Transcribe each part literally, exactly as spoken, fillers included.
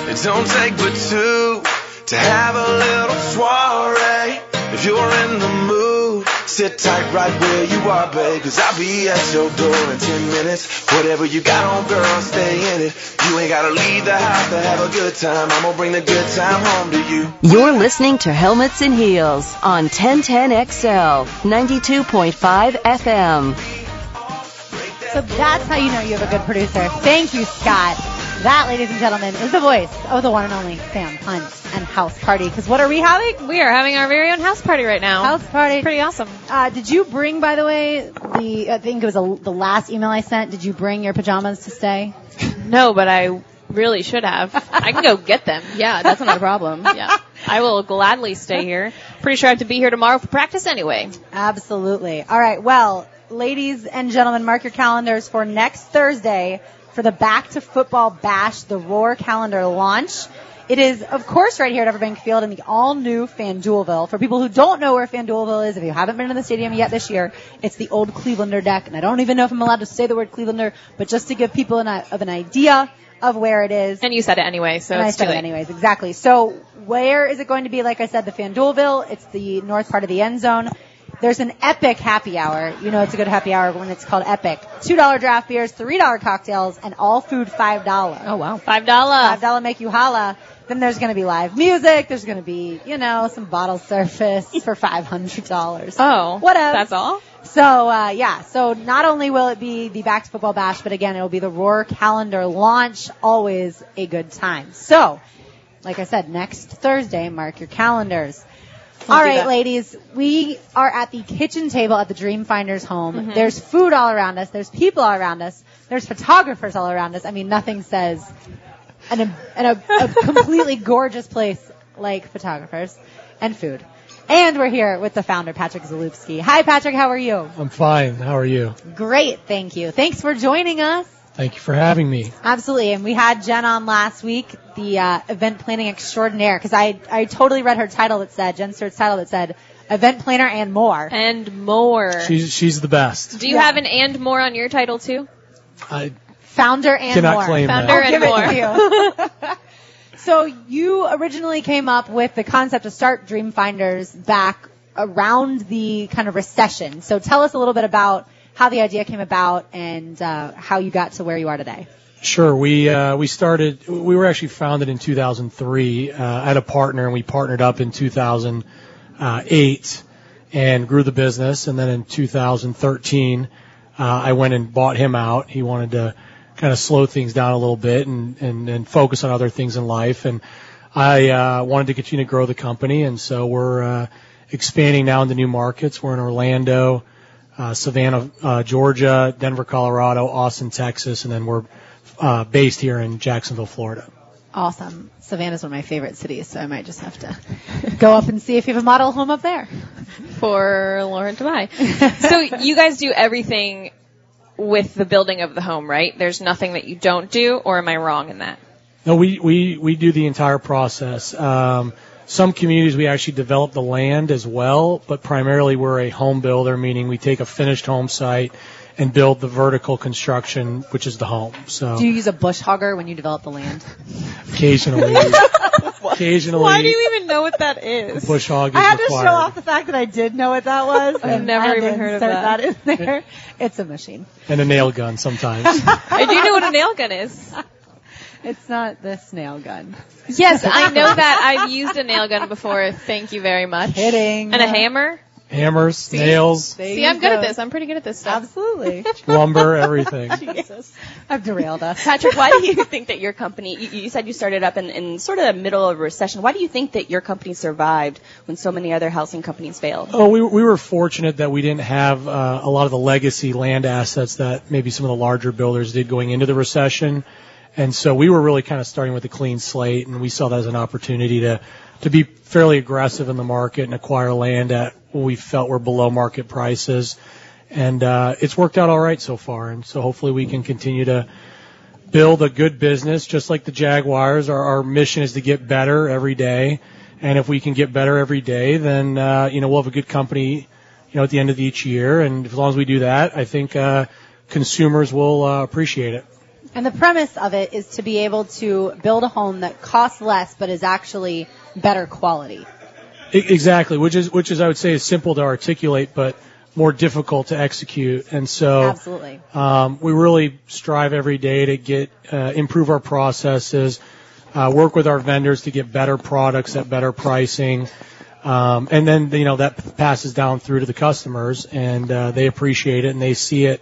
It don't take but two to have a little soiree. If you're in the mood, sit tight right where you are, babe, cause I'll be at your door in ten minutes. Whatever you got on, girl, stay in it. You ain't gotta leave the house to have a good time. I'm gonna bring the good time home to you. You're listening to Helmets and Heels on ten ten X L, ninety-two point five F M. So that's how you know you have a good producer. Thank you, Scott. That, ladies and gentlemen, is the voice of the one and only Sam Hunt and House Party. Because what are we having? We are having our very own house party right now. House party. It's pretty awesome. Uh, did you bring, by the way, the I think it was a, the last email I sent, did you bring your pajamas to stay? No, but I really should have. I can go get them. Yeah, that's not a problem. Yeah. I will gladly stay here. Pretty sure I have to be here tomorrow for practice anyway. Absolutely. All right, well, ladies and gentlemen, mark your calendars for next Thursday for the Back to Football Bash, the Roar calendar launch. It is, of course, right here at Everbank Field in the all-new FanDuelville. For people who don't know where FanDuelville is, if you haven't been to the stadium yet this year, it's the old Clevelander deck. And I don't even know if I'm allowed to say the word Clevelander, but just to give people an, of an idea of where it is. And you said it anyway, so and it's I said too late. it anyways, exactly. So where is it going to be? Like I said, the FanDuelville. It's the north part of the end zone. There's an epic happy hour. You know it's a good happy hour when it's called epic. two dollar draft beers, three dollar cocktails, and all food five dollars. Oh, wow. five dollars. five dollars make you holla. Then there's going to be live music. There's going to be, you know, some bottle service for five hundred dollars. Oh. Whatever. That's all? So, uh, yeah. So not only will it be the Back to Football Bash, but again, it will be the Roar calendar launch. Always a good time. So, like I said, next Thursday, mark your calendars. We'll all right, that. Ladies, we are at the kitchen table at the Dreamfinders home. Mm-hmm. There's food all around us. There's people all around us. There's photographers all around us. I mean, nothing says an, an, a, a completely gorgeous place like photographers and food. And we're here with the founder, Patrick Zalewski. Hi, Patrick. How are you? I'm fine. How are you? Great. Thank you. Thanks for joining us. Thank you for having me. Absolutely. And we had Jen on last week, the uh, event planning extraordinaire, because I I totally read her title that said, Jen Sturt's title that said, event planner and more. And more. She's she's the best. Do you yeah. have an and more on your title, too? I Founder and cannot more. claim Founder that. and I'll more. give it to you. So you originally came up with the concept to start Dreamfinders back around the kind of recession. So tell us a little bit about how the idea came about and uh, how you got to where you are today. Sure. We uh, we started. We were actually founded in two thousand three. Uh, I had a partner, and we partnered up in two thousand eight and grew the business. And then in two thousand thirteen, uh, I went and bought him out. He wanted to kind of slow things down a little bit and, and, and focus on other things in life. And I uh, wanted to continue to grow the company, and so we're uh, expanding now into new markets. We're in Orlando, uh, Savannah, uh, Georgia, Denver, Colorado, Austin, Texas, and then we're uh, based here in Jacksonville, Florida. Awesome. Savannah's one of my favorite cities, so I might just have to go up and see if you have a model home up there. For Lauren to buy. So you guys do everything with the building of the home, right? There's nothing that you don't do, or am I wrong in that? No, we, we, we do the entire process. Um, some communities we actually develop the land as well, but primarily we're a home builder, meaning we take a finished home site and build the vertical construction, which is the home. So do you use a bush hogger when you develop the land? Occasionally. occasionally. Why do you even know what that is? Bush hog is I had required. to show off the fact that I did know what that was. I've never even heard of that. that in there. It's a machine. And a nail gun sometimes. I do know what a nail gun is. It's not the snail gun. Yes, I know that. I've used a nail gun before. Thank you very much. Kidding. And a hammer. Hammers, See? nails, There See, you I'm good go. at this. I'm pretty good at this stuff. Absolutely. lumber, everything. Jesus. I've derailed us. Patrick, why do you think that your company, you, you said you started up in, in sort of the middle of a recession. Why do you think that your company survived when so many other housing companies failed? Oh, we we were fortunate that we didn't have uh, a lot of the legacy land assets that maybe some of the larger builders did going into the recession. And so we were really kind of starting with a clean slate, and we saw that as an opportunity to to be fairly aggressive in the market and acquire land at what we felt were below market prices. And uh, it's worked out all right so far. And so hopefully we can continue to build a good business, just like the Jaguars. Our, our mission is to get better every day. And if we can get better every day, then, uh, you know, we'll have a good company, you know, at the end of each year. And as long as we do that, I think uh, consumers will uh, appreciate it. And the premise of it is to be able to build a home that costs less but is actually better quality. Exactly, which is which is I would say is simple to articulate, but more difficult to execute. And so, absolutely, um, we really strive every day to get uh, improve our processes, uh, work with our vendors to get better products at better pricing, um, and then you know that passes down through to the customers, and uh, they appreciate it and they see it.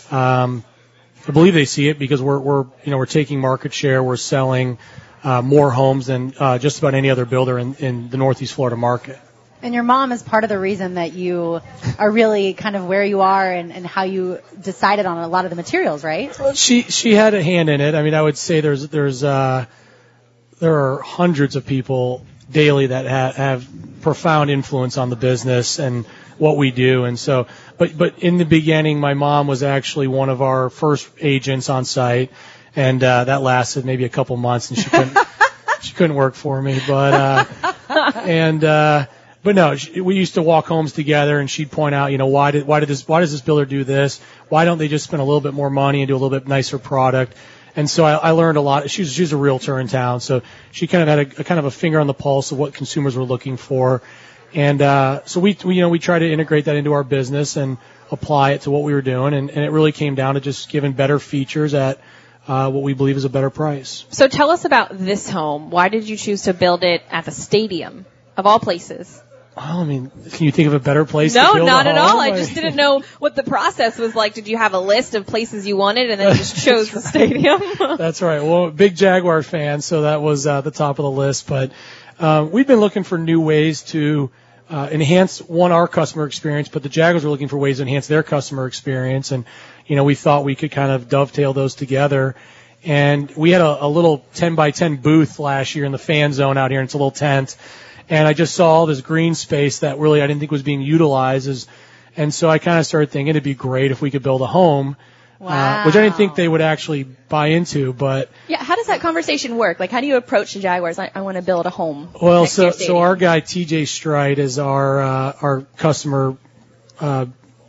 Um, I believe they see it because we're we're you know we're taking market share, we're selling uh, more homes than uh, just about any other builder in, in the Northeast Florida market. And your mom is part of the reason that you are really kind of where you are and, and how you decided on a lot of the materials, right? Well, she she had a hand in it. I mean, I would say there's there's uh, there are hundreds of people daily that ha- have profound influence on the business and what we do. And so, but but in the beginning, my mom was actually one of our first agents on site, and uh, that lasted maybe a couple months, and she couldn't she couldn't work for me, but uh, and. Uh, But no, we used to walk homes together, and she'd point out, you know, why did why did this why does this builder do this? Why don't they just spend a little bit more money and do a little bit nicer product? And so I, I learned a lot. She's she's a realtor in town, so she kind of had a, a kind of a finger on the pulse of what consumers were looking for, and uh, so we, we you know we try to integrate that into our business and apply it to what we were doing, and, and it really came down to just giving better features at uh, what we believe is a better price. So tell us about this home. Why did you choose to build it at the stadium of all places? Well, I mean, can you think of a better place no, to build a home? No, not at all. I Like, just didn't know what the process was like. Did you have a list of places you wanted and then just chose the stadium? That's right. Well, big Jaguar fan, so that was uh, the top of the list. But uh, we've been looking for new ways to uh, enhance, one, our customer experience, but the Jaguars were looking for ways to enhance their customer experience. And, you know, we thought we could kind of dovetail those together. And we had a, a little ten by ten booth last year in the fan zone out here, and it's a little tent. And I just saw all this green space that really I didn't think was being utilized. As, and so I kind of started thinking it'd be great if we could build a home, wow. uh, which I didn't think they would actually buy into. But yeah, how does that conversation work? Like, how do you approach the Jaguars? I, I want to build a home. Well, next to so your so stadium. our guy T J Stride is our uh, our customer uh,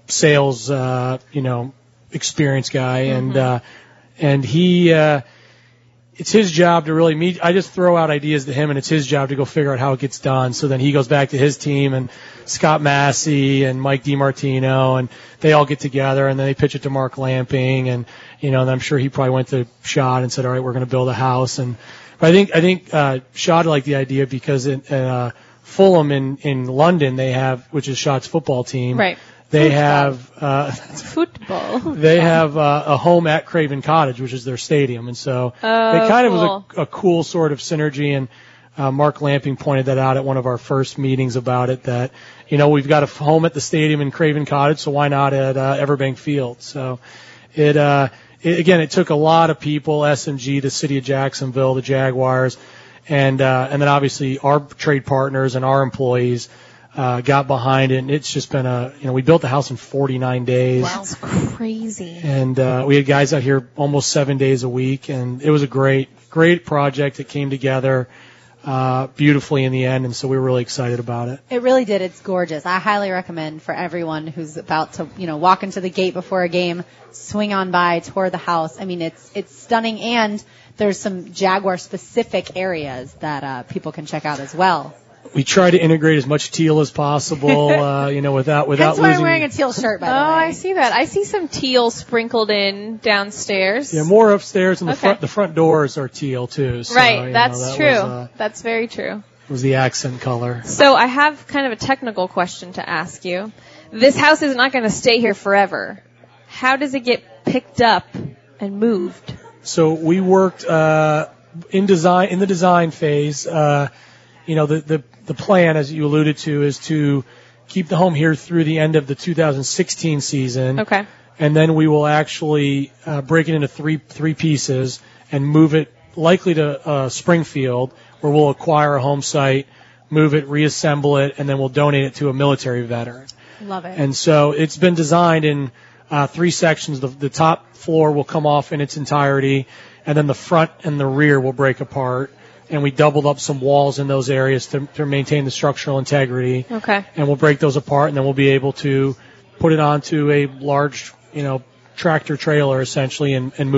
sales uh, you know experience guy, Mm-hmm. and uh, and he. Uh, It's his job to really meet. I just throw out ideas to him, and it's his job to go figure out how it gets done. So then he goes back to his team, and Scott Massey and Mike DiMartino, and they all get together, and then they pitch it to Mark Lamping, and you know, and I'm sure he probably went to Shad and said, "All right, we're going to build a house." And but I think I think uh, Shad liked the idea because in uh, Fulham in in London they have, which is Shad's football team, Right. They have uh, Football. they have uh, a home at Craven Cottage, which is their stadium, and so Oh, it kind cool. of was a, a cool sort of synergy. And uh, Mark Lamping pointed that out at one of our first meetings about it. That you know we've got a home at the stadium in Craven Cottage, so why not at uh, Everbank Field? So it, uh, it again, it took a lot of people, S M G, the City of Jacksonville, the Jaguars, and uh, and then obviously our trade partners and our employees. Uh, got behind it, and it's just been a, you know, we built the house in forty-nine days. Wow, that's crazy. And, uh, we had guys out here almost seven days a week, and it was a great, great project that came together, uh, beautifully in the end, and so we were really excited about it. It really did. It's gorgeous. I highly recommend for everyone who's about to, you know, walk into the gate before a game, swing on by, tour the house. I mean, it's, it's stunning, and there's some Jaguar specific areas that, uh, people can check out as well. We try to integrate as much teal as possible, uh, you know, without, without That's why losing. I'm wearing a teal shirt, by Oh, the way. I see that. I see some teal sprinkled in downstairs. Yeah, more upstairs, and the Okay. front, the front doors are teal too. So, Right, you know, that's that true. Was, uh, That's very true. was the accent color. So I have kind of a technical question to ask you. This house is not going to stay here forever. How does it get picked up and moved? So we worked uh, in design in the design phase. Uh, you know, the, the the plan, as you alluded to, is to keep the home here through the end of the two thousand sixteen season. Okay. And then we will actually uh, break it into three three pieces and move it likely to uh, Springfield, where we'll acquire a home site, move it, reassemble it, and then we'll donate it to a military veteran. Love it. And so it's been designed in uh, three sections. The, the top floor will come off in its entirety, and then the front and the rear will break apart. And we doubled up some walls in those areas to, to maintain the structural integrity. Okay. And we'll break those apart, and then we'll be able to put it onto a large, you know, tractor trailer essentially and, and move it.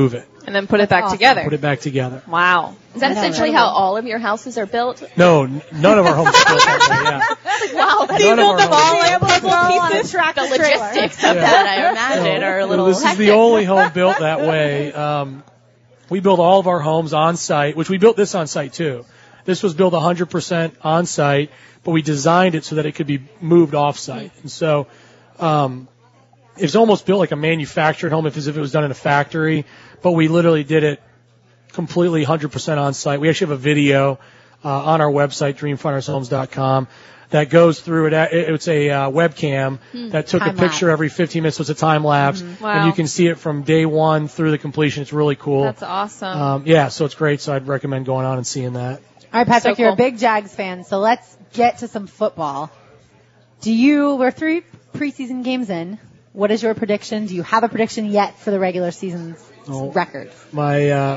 And then put it back awesome. together. Put it back together. Wow. Is that I know, essentially right? how all of your houses are built? No, n- none of our homes are built that way. Yeah. Wow, that's None of our homes. the logistics of Yeah. that, I imagine, No, are a no, little This is hectic. the only home built that way. Um, we build all of our homes on site, which we built this on site too. This was built one hundred percent on site, but we designed it so that it could be moved off site. And so, um, it's almost built like a manufactured home, if as if it was done in a factory, but we literally did it completely one hundred percent on site. We actually have a video uh, on our website, dream finders homes dot com, that goes through it. It's a uh, webcam that took Time a picture lapse. every fifteen minutes. So it's a time lapse, Wow. and you can see it from day one through the completion. It's really cool. That's awesome. Um, yeah, so it's great. So I'd recommend going on and seeing that. All right, Patrick, So you're cool. a big Jags fan, so let's get to some football. Do you, we're three preseason games in. What is your prediction? Do you have a prediction yet for the regular season's Oh. record? My uh,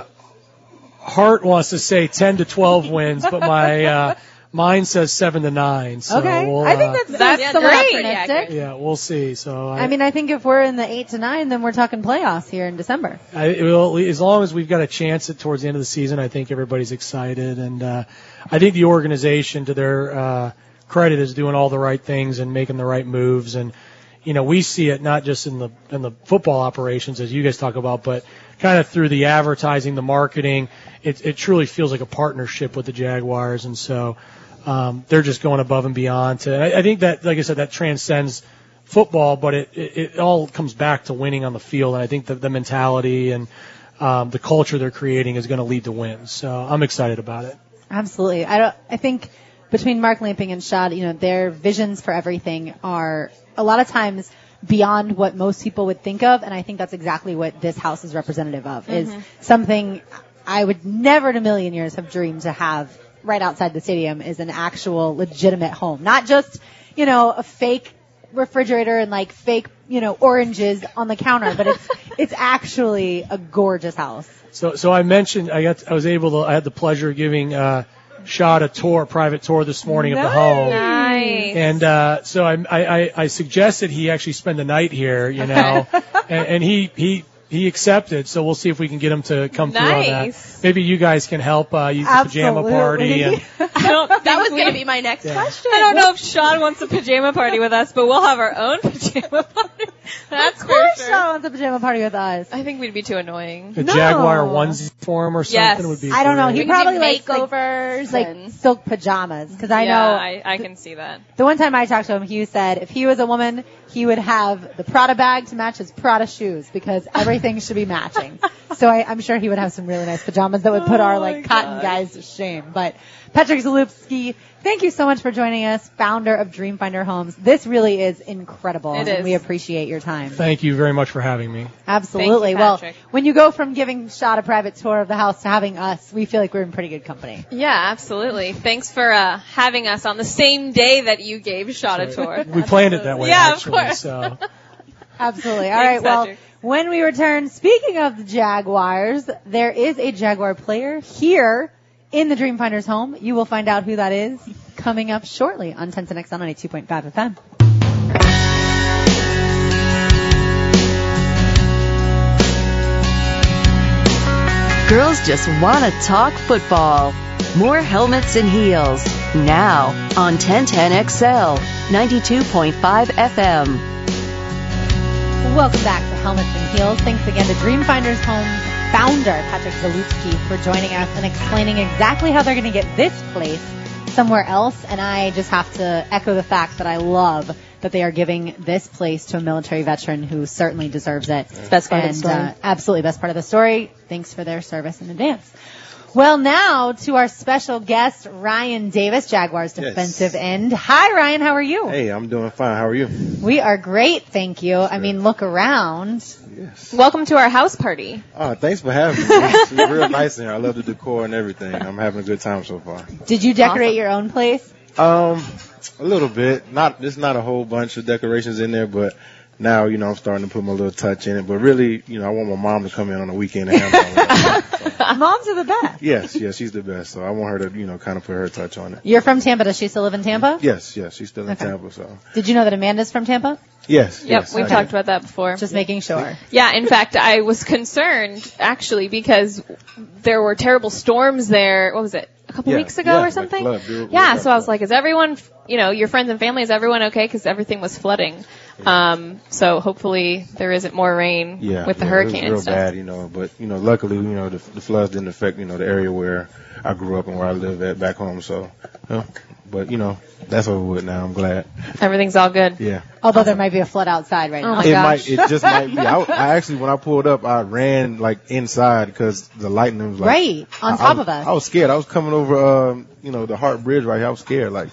heart wants to say ten to twelve wins, but my uh, mind says seven to nine. So Okay. we'll, I think uh, that's, That's that's somewhat great. optimistic. yeah, we'll see. So I mean, I think if we're in the eight to nine, then we're talking playoffs here in December. I, well, as long as we've got a chance at towards the end of the season, I think everybody's excited, and uh, I think the organization, to their uh, credit, is doing all the right things and making the right moves. And you know, we see it not just in the in the football operations, as you guys talk about, but kind of through the advertising, the marketing. It, it truly feels like a partnership with the Jaguars, and so um, they're just going above and beyond. To, I, I think that, like I said, that transcends football, but it, it, it all comes back to winning on the field. And I think that the mentality and um, the culture they're creating is going to lead to wins. So I'm excited about it. Absolutely. I don't, I think between Mark Lamping and Shad, you know, their visions for everything are a lot of times beyond what most people would think of, and I think that's exactly what this house is representative of, is something I would never in a million years have dreamed to have right outside the stadium is an actual legitimate home. Not just, you know, a fake refrigerator and like fake, you know, oranges on the counter, but it's it's actually a gorgeous house. So, so I mentioned I got I was able to I had the pleasure of giving uh, Shad a tour, a private tour this morning of the home. Nice. And uh, so I, I, I suggested he actually spend the night here, you know, and, and he, he he accepted. So we'll see if we can get him to come through on Nice. that. Maybe you guys can help uh, use the pajama party. And I don't That think was we- going to be my next Yeah. question. I don't know if Sean wants a pajama party with us, but we'll have our own pajama party. That's Of course, for sure. Sean wants a pajama party with us. I think we'd be too annoying. a No. Jaguar onesie for him or something Yes. would be. I don't know. great. He We can probably do likes like, makeovers like and silk pajamas because I yeah, know I, I can see that. the one time I talked to him, he said if he was a woman, he would have the Prada bag to match his Prada shoes because everything should be matching. So I, I'm sure he would have some really nice pajamas that would put our like cotton guys to shame. But Patrick Zalupski, thank you so much for joining us, founder of Dreamfinder Homes. This really is incredible, It and is. we appreciate your time. Thank you very much for having me. Absolutely. Thank you, well, Patrick. when you go from giving Shad a private tour of the house to having us, we feel like we're in pretty good company. Yeah, absolutely. Thanks for uh, having us on the same day that you gave Shot a tour. We planned it that way, Yeah, of actually. course. So. Absolutely. All Thanks, right. Well, Patrick. when we return, speaking of the Jaguars, there is a Jaguar player here in the Dreamfinders home. You will find out who that is coming up shortly on ten ten X L ninety-two point five F M. Girls just want to talk football. More helmets and heels. Now on ten ten X L ninety-two point five F M. Welcome back to Helmets and Heels. Thanks again to Dreamfinders Homes founder Patrick Zalupski for joining us and explaining exactly how they're going to get this place somewhere else. And I just have to echo the fact that I love that they are giving this place to a military veteran who certainly deserves it. It's best part of the and, story. Uh, absolutely best part of the story. Thanks for their service in advance. Well, now to our special guest, Ryan Davis, Jaguars Yes. defensive end. Hi, Ryan. How are you? Hey, I'm doing fine. How are you? We are great, thank you. I mean, look around. Yes. Welcome to our house party. Oh, thanks for having me. It's real nice in here. I love the decor and everything. I'm having a good time so far. Did you decorate Awesome. your own place? Um, a little bit. Not, there's not a whole bunch of decorations in there, but now, you know, I'm starting to put my little touch in it. But really, you know, I want my mom to come in on the weekend and handle all of that. So, Moms are the best. yes, yes, she's the best. So I want her to, you know, kind of put her touch on it. You're from Tampa. Does she still live in Tampa? Yes, yes, she's still in Okay. Tampa. So Did you know that Amanda's from Tampa? yes, Yep, yes. we've I talked did. about that before. Just making sure. Yeah, in fact, I was concerned actually because there were terrible storms there. What was it? A couple Yeah, weeks ago yeah, or like something? flood, real- yeah, real so I was flood. like, is everyone, you know, your friends and family, is everyone okay? Because everything was flooding. Um, so hopefully there isn't more rain Yeah, with the yeah, hurricane it was and real stuff. bad, you know. But you know, luckily, you know, the, the floods didn't affect, you know, the area where I grew up and where I live at back home. So, you know, but you know, that's over with now. I'm glad. Everything's all good. Yeah. Although there might be a flood outside right Oh now. my It gosh. might, it just might be. I, I actually, when I pulled up, I ran like inside because the lightning was like Right, on I- top I was, of us. I was scared. I was coming over, um, you know, the Hart Bridge right here. I was scared. Like,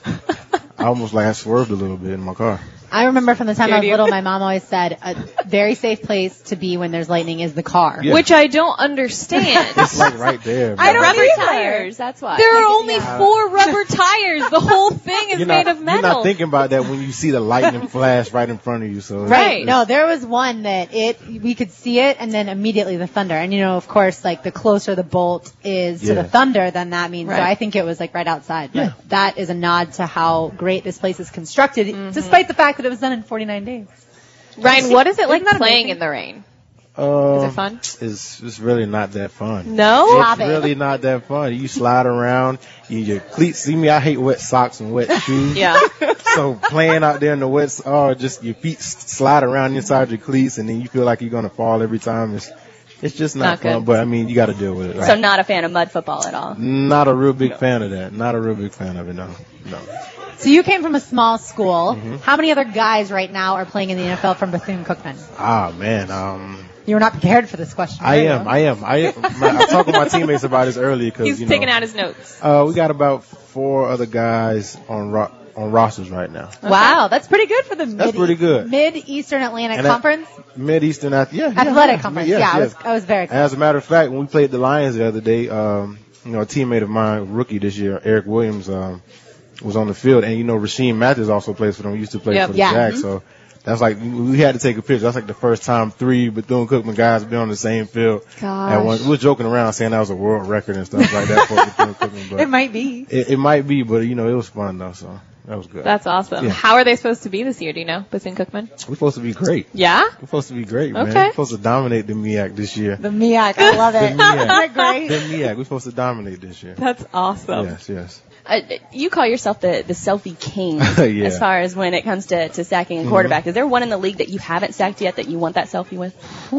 I almost like I swerved a little bit in my car. I remember from the time I Scared was you? little, my mom always said a very safe place to be when there's lightning is the car. Yeah. Which I don't understand. It's like right there. I man. don't Rubber either. tires, that's why. There are only four rubber tires. The whole thing is You're made not, of metal. You're not thinking about that when you see the lightning flash right in front of you. So Right. it's- No, there was one that it we could see it and then immediately the thunder. And you know, of course, like the closer the bolt is to Yeah. the thunder, then that means so Right. I think it was like right outside. But Yeah. that is a nod to how great this place is constructed, Mm-hmm. despite the fact that it was done in forty-nine days. Ryan, what is it like Isn't that playing amazing? in the rain? Uh, Is it fun? It's it's really not that fun. No? Stop It's it. really not that fun. You slide around, you your cleats. See me, I hate wet socks and wet shoes. Yeah. So playing out there in the wet, oh, just your feet s- slide around inside your cleats, and then you feel like you're gonna fall every time. It's it's just not, Not fun. good. But I mean, you got to deal with it. Right? So not a fan of mud football at all. Not a real big fan of that. Not a real big fan of it. No, no. So you came from a small school. Mm-hmm. How many other guys right now are playing in the N F L from Bethune-Cookman? Ah man, um, You were not prepared for this question. I were you? am, I am, I am. I talked with my teammates about this earlier because He's you know, taking out his notes. Uh, we got about four other guys on ro- on rosters right now. Wow, that's pretty good for the mid- That's pretty good. Mid-Eastern Atlantic And that- Conference. Mid Eastern, yeah, yeah, Athletic yeah, Conference. yes, yeah, I yes. was I was very As a matter of fact, when we played the Lions the other day, um, you know, a teammate of mine, rookie this year, Eric Williams, um, was on the field, and you know, Rasheem Mathis also plays for them. He used to play Yep. for the Yeah. Jags, so that's like we had to take a picture. That's like the first time three Bethune-Cookman guys been on the same field. Gosh. At once. We were joking around saying that was a world record and stuff like that for Bethune-Cookman, but It might be. it, it might be, but you know, it was fun though, so that was good. That's awesome. Yeah. How are they supposed to be this year? Do you know? Bethune-Cookman? We're supposed to be great. Yeah? We're supposed to be great, man. Okay. We're supposed to dominate the M E A C this year. The M E A C. I love it. The M E A C. Isn't that great? The M E A C. We're supposed to dominate this year. That's awesome. Yes, yes. Uh, you call yourself the, the selfie king Yeah. Mm-hmm. as far as when it comes to, to sacking and quarterback. Is there one in the league that you haven't sacked yet that you want that selfie with?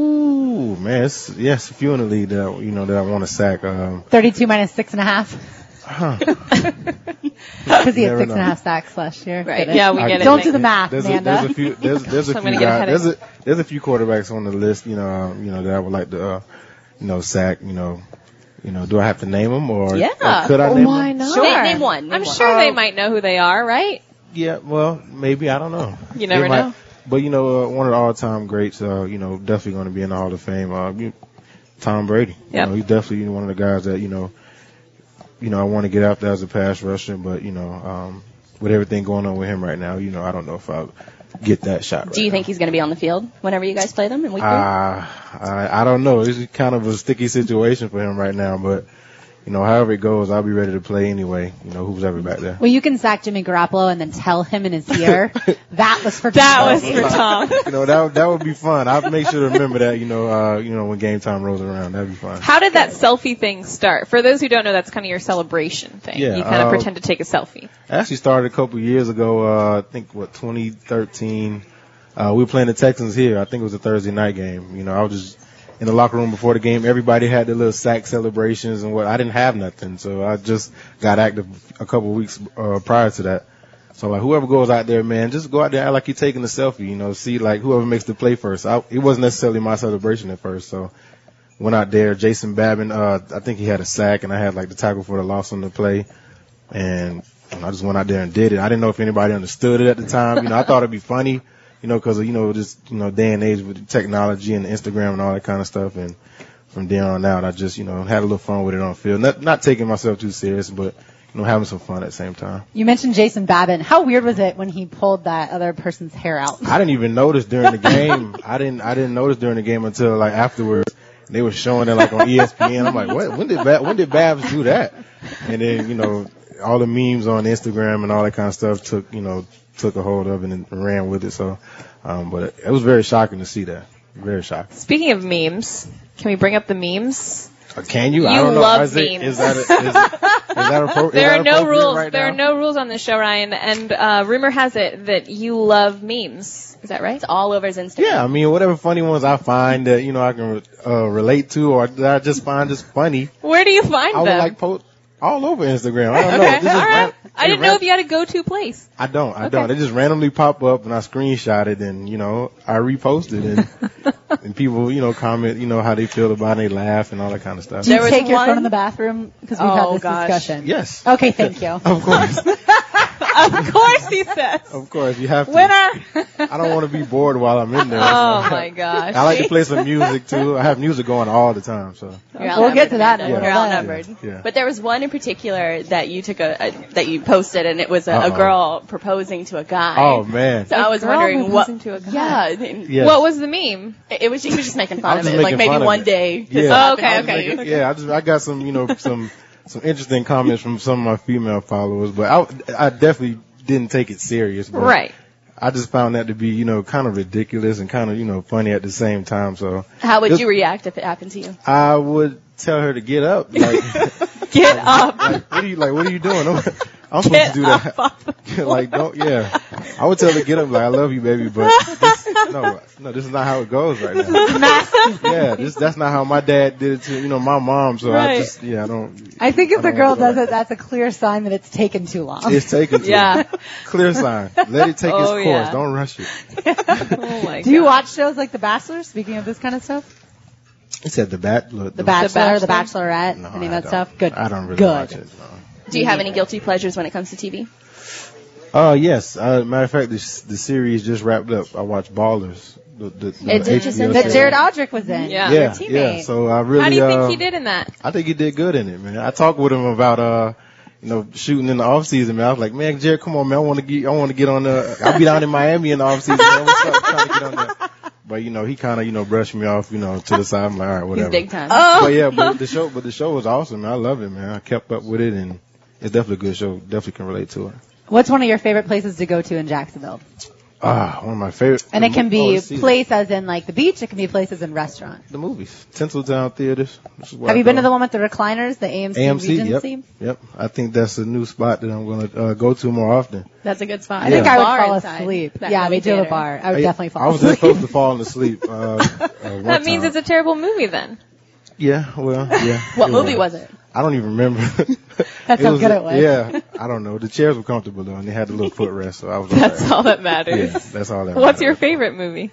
Ooh, man, it's, yes, a few in the league that I, you know that I want to sack. Um, thirty-two minus six and a half. huh. Because he had Never six and a know. half sacks last year. Right. Get it? Yeah, we I- get it. Don't do the math, There's a, Amanda. there's a few. There's there's a I'm few gonna get a guys. headache. There's a there's a few quarterbacks on the list. You know, um, you know that I would like to, uh, you know, sack. You know, you know, do I have to name them or Yeah. or could I Oh, name why them? not? Sure. Name, name one. Name I'm one. sure they Um, might know who they are, right? Yeah, well, maybe I don't know. You never They might- know. But you know, uh, one of the all-time greats, uh, you know, definitely going to be in the Hall of Fame. Uh, you, Tom Brady. You Yep. know, he's definitely one of the guys that you know, you know, I want to get after as a pass rusher, but you know, um, with everything going on with him right now, you know, I don't know if I'll get that shot. Right Do you now. think he's going to be on the field whenever you guys play them in week three? Uh, I, I don't know. It's kind of a sticky situation for him right now, but you know, however it goes, I'll be ready to play anyway. You know, who's ever back there. Well, you can sack Jimmy Garoppolo and then tell him in his ear that was for That people. was for Tom. You know, that that would be fun. I'll make sure to remember that. You know, uh, you know, when game time rolls around, that'd be fun. How did that selfie thing start? For those who don't know, that's kind of your celebration thing. Yeah, you kind of uh, pretend to take a selfie. I actually started a couple of years ago. Uh, I think what twenty thirteen. Uh, we were playing the Texans here. I think it was a Thursday night game. You know, I was just in the locker room before the game. Everybody had their little sack celebrations and what. I didn't have nothing, so I just got active a couple of weeks uh, prior to that. So like whoever goes out there, man, just go out there, act like you're taking a selfie. You know, see like whoever makes the play first. I, it wasn't necessarily my celebration at first, so went out there. Jason Babin, uh, I think he had a sack, and I had like the tackle for the loss on the play, and I just went out there and did it. I didn't know if anybody understood it at the time. You know, I thought it'd be funny. You know, because, you know, just, you know, day and age with technology and Instagram and all that kind of stuff. And from then on out, I just, you know, had a little fun with it on the field. Not, not taking myself too serious, but, you know, having some fun at the same time. You mentioned Jason Babin. How weird was it when he pulled that other person's hair out? I didn't even notice during the game. I didn't, I didn't notice during the game until like afterwards. They were showing it like on E S P N. I'm like, what? When did Bab- when did Babs do that? And then, you know, all the memes on Instagram and all that kind of stuff took, you know, took a hold of it and ran with it. So, um, but it, it was very shocking to see that. Very shocking. Speaking of memes, can we bring up the memes? Uh, can you? You I don't know. love is it, memes. Is that, a, is, is that appro- There is are that no appropriate rules. right there now? are no rules on this show, Ryan. And uh, rumor has it that you love memes. Is that right? It's all over his Instagram. Yeah, I mean, whatever funny ones I find that, you know, I can uh, relate to or that I just find just funny, Where do you find I would them? like post all over Instagram. I don't know. Okay, This is all right. ran- I didn't ran- know if you had a go-to place. I don't. I Okay. don't. They just randomly pop up and I screenshot it and, you know, I repost it and, and people, you know, comment, you know, how they feel about it, they laugh and all that kind of stuff. Do you There was take your one- phone in the bathroom? Because we've Oh, had this gosh. discussion. Yes. Okay, thank you. Of course. Of course, he says. Of course. You have to. Winner. I don't want to be bored while I'm in there. Oh so. my gosh. I like to play some music too. I have music going all the time, so. You're We'll get to that in a Amanda. little You're bit. outnumbered. Yeah. But there was one in particular that you took a, a that you posted, and it was a, a Uh-oh. girl proposing to a guy. Oh man. So I was girl wondering what. proposing to a guy. Yeah. and Yes. What was the meme? It was. He was just making I fun was of just it. Like making maybe fun of one it. day. this Yeah. happened Okay, on okay. me. Yeah, I just I got some, you know, some some interesting comments from some of my female followers, but I I definitely didn't take it serious. But Right. I just found that to be, you know, kind of ridiculous and kind of, you know, funny at the same time. So How would Just- you react if it happened to you? I would tell her to get up. Like, Get up. like what are you like? What are you doing? I'm, I'm supposed to do that. Like, don't. Yeah, I would tell her to get up. Like, I love you, baby, but this, no, no, this is not how it goes right now. Yeah, this that's not how my dad did it to, you know, my mom. So I Right. just, yeah, I don't. I think if I the don't girl want to do does that. it, that's a clear sign that it's taken too long. It's taken. To Yeah. Clear sign. Let it take its Oh, course. yeah. Don't rush it. Oh my god. Do you watch shows like The Bachelor? Speaking of this kind of stuff, It said the bat. The, The Bachelor, The, Bachelor? Bachelorette, No, any of I that don't. stuff. Good. I don't really Good. watch it. No. Do you have any guilty pleasures when it comes to T V? Uh, yes. Uh, matter of fact, this, the series just wrapped up. I watched Ballers. The, the, the It did just H B O end That Yeah. Jared Aldrich was in. Yeah. Your Yeah, teammate. yeah. So I really. How do you think uh, he did in that? I think he did good in it, man. I talked with him about uh, you know, shooting in the off season, man. I was like, man, Jared, come on, man. I want to get, I want to get on the. I'll be down in Miami in the off season, man. What's up? I'm trying to get on there. But you know, he kind of, you know, brushed me off, you know, to the side. I'm like, all right, He's whatever. big time. But yeah, but the show, but the show was awesome, man. I love it, man. I kept up with it, and it's definitely a good show. Definitely can relate to it. What's one of your favorite places to go to in Jacksonville? Ah, one of my favorite. And it can oh, be the season. place as in like the beach. It can be places in restaurant. The movies, Tinseltown Theaters. This is where Have I you been go. to the one with the recliners, the A M C, A M C? Regency? Yep. Yep. I think that's a new spot that I'm gonna uh, go to more often. That's a good spot. I think Yeah. I would Bar fall inside asleep. that Yeah, movie they do have a theater. bar. I would I- definitely fall I was asleep. this close to falling asleep. Uh, uh, one That means time. it's a terrible movie then. Yeah, well, yeah. What movie was it? I don't even remember. That's how good it was. Yeah, I don't know. The chairs were comfortable though, and they had the little footrest, so I was. That's okay. all that matters. Yeah, that's all that. What's your matters. favorite movie?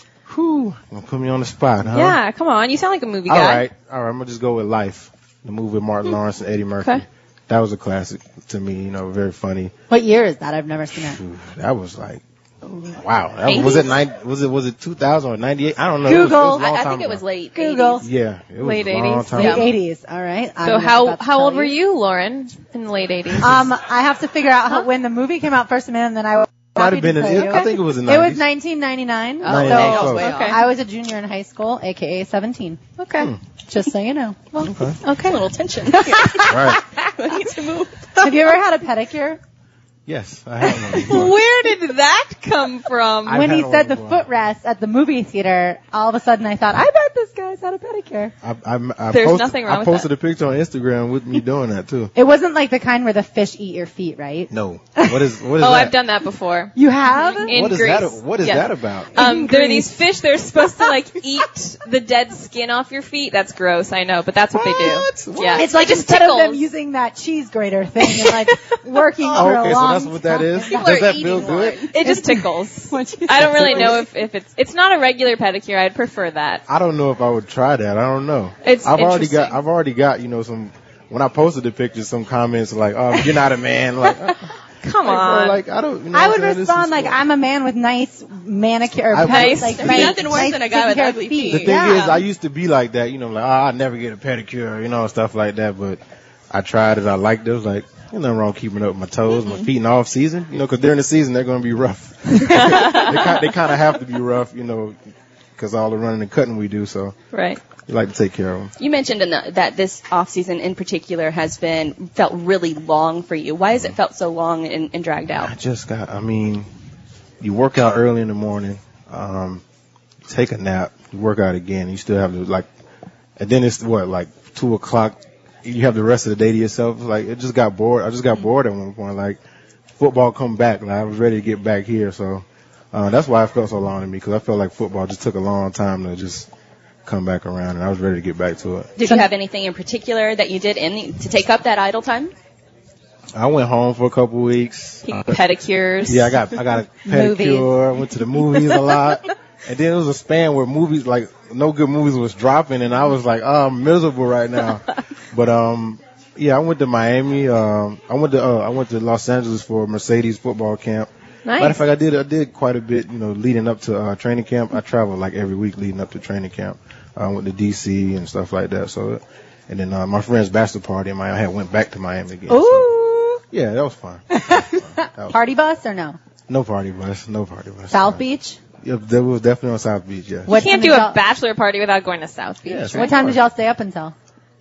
Whew, gonna put me on the spot, huh? Yeah, come on. You sound like a movie All guy. right, all right. I'm gonna just go with Life, the movie with Martin Lawrence and Eddie Murphy. Okay. That was a classic to me. You know, very funny. What year is that? I've never seen it. Ooh, that was like, wow. That was, was it nine? Was it was it two thousand or ninety-eight? I don't know. Google. It was, it was a long I, I time think it ago. was late. Google. eighties. Yeah, it was Late a long eighties? time Late ago. eighties. All right. I'm So just how about to how tell old were you, Lauren, in the late eighties? Um, I have to figure out how, when the movie came out first, and then I was Might happy have been to in. tell It, you. I think it was in. It was nineties. nineteen ninety-nine. Oh, ninety-nine, so that was so- way Okay. off. I was a junior in high school, aka seventeen. Okay. Just so you know. Okay. Okay. A little tension. Right. We need to move. Have you ever had a pedicure? Yes, I had one before. Where did that come from? I've when he had said the one before. footrest at the movie theater, all of a sudden I thought, I bet this guy's had a pedicure. I, I, I There's posted, nothing wrong I with posted that. a picture on Instagram with me doing that too. It wasn't like the kind where the fish eat your feet, right? No. What is what is Oh, that? I've done that before. You have? In What is Greece. that? What is Yeah. that about? Um, there are Greece. these fish. They're supposed to like eat the dead skin off your feet. That's gross, I know, but that's what, What? they do. What? Yeah, It's like it just instead tickles. of them using that cheese grater thing and like working for Oh, okay, a so long that's what that is. People Does are that eating feel good? one. It just tickles. What'd you I don't really say? know if, if it's it's not a regular pedicure. I'd prefer that. I don't know if I would try that. I don't know. It's I've already got. interesting. I've already got. You know, some. When I posted the pictures, some comments like, "Oh, you're not a man." Like, uh, Come like, bro, on. like I don't. You know I what would I'm saying? This respond is like, cool. I'm a man with nice, manicure, or I- pedicure, like There's nice- nothing worse nice than a guy with skincare ugly feet. feet. The thing Yeah. is, I used to be like that, you know, like, oh, I'd never get a pedicure, you know, and stuff like that, but I tried it, I liked it, I was like, there's nothing wrong keeping up with my toes, my feet in off season, you know, because during the season they're going to be rough. they kind, they kind of have to be rough, you know, because all the running and cutting we do, so Right. we like to take care of them. You mentioned in the, that this off season in particular has been felt really long for you. Why has it felt so long and, and dragged out? I just got, I mean, you work out early in the morning, um, take a nap, you work out again, you still have to, like, and then it's what, like two o'clock, you have the rest of the day to yourself. Like, it just got bored. I just got bored at one point. Like, football come back. Like, I was ready to get back here. So, uh, that's why it felt so long to me, because I felt like football just took a long time to just come back around, and I was ready to get back to it. Did you have anything in particular that you did in the, to take up that idle time? I went home for a couple weeks. Uh, Pedicures. yeah, I got, I got a pedicure. I went to the movies a lot. And then it was a span where movies, like, no good movies was dropping, and I was like, oh, I'm miserable right now. But, um, yeah, I went to Miami. Um, I went to, uh, I went to Los Angeles for Mercedes football camp. Nice. Matter of fact, I did, I did quite a bit, you know, leading up to, uh, training camp. I traveled like every week leading up to training camp. I went to D C and stuff like that. So, and then, uh, my friend's bachelor party in Miami, I had went back to Miami again. So, Ooh. yeah, that was fun. That was fun. That was Party bus or no? No party bus. No party bus. South Uh, Beach? Yeah, that was definitely on South Beach, yeah. What You can't time do did a y'all- bachelor party without going to South Beach. Yes, right? What time did y'all stay up until?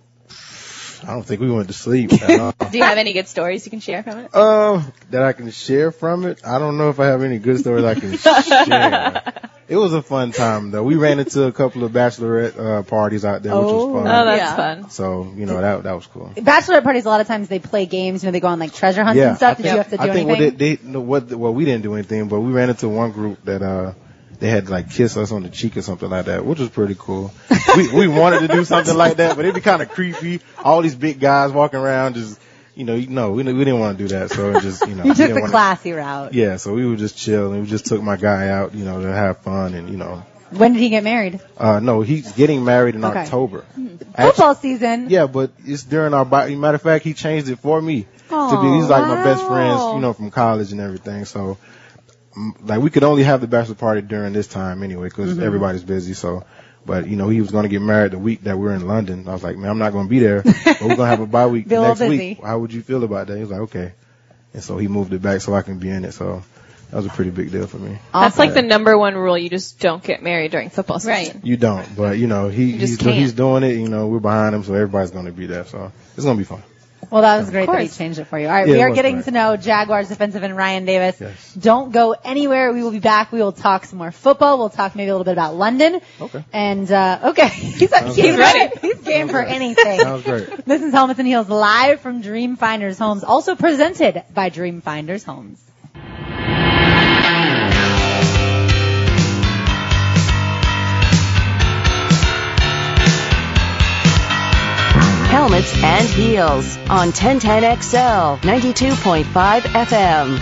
I don't think we went to sleep at all. Do you have any good stories you can share from it? Um, that I can share from it. I don't know if I have any good stories I can share. It was a fun time though. We ran into a couple of bachelorette uh, parties out there, which Oh. was fun. Oh, that's Yeah. fun. So you know that that was cool. Bachelorette parties, a lot of times they play games, you know, they go on like treasure hunts Yeah, and stuff. I Did think, you have to do I think anything? what they, they no, what well we didn't do anything, but we ran into one group that uh they had to, like kiss us on the cheek or something like that, which was pretty cool. we we wanted to do something like that, but it'd be kind of creepy. All these big guys walking around, just you know, you no, we we didn't want to do that. So it just you know, you we took didn't the wanna- classy route. Yeah, so we would just chill and we just took my guy out, you know, to have fun and you know. When did he get married? Uh, no, he's getting married in Okay. October. Football season. Yeah, but it's during our, bi- matter of fact, he changed it for me. Aw, to be, he's like my best wow. friends, you know, from college and everything. So, mm, like, we could only have the bachelor party during this time anyway, because Mm-hmm. everybody's busy. So, but you know, he was going to get married the week that we're in London. I was like, man, I'm not going to be there, but we're going to have a bye week Be a little next busy. week. How would you feel about that? He was like, okay. And so he moved it back so I can be in it. So that was a pretty big deal for me. That's like the number one rule. You just don't get married during football season. Right. You don't, but you know, he, just he's, do- can't. he's doing it, you know, we're behind him, so everybody's going to be there. So it's going to be fun. Well, that was great that he course. changed it for you. All right, Yeah, we it are was getting great. to know Jaguars defensive end Ryan Davis. Yes. Don't go anywhere. We will be back. We will talk some more football. We'll talk maybe a little bit about London. Okay. And, uh, okay. He's, Sounds he's good. ready. He's game for anything. Sounds great. This is Helmets and Heels live from Dream Finders Homes, also presented by Dream Finders Homes. Helmets and Heels on ten ten X L ninety-two point five F M.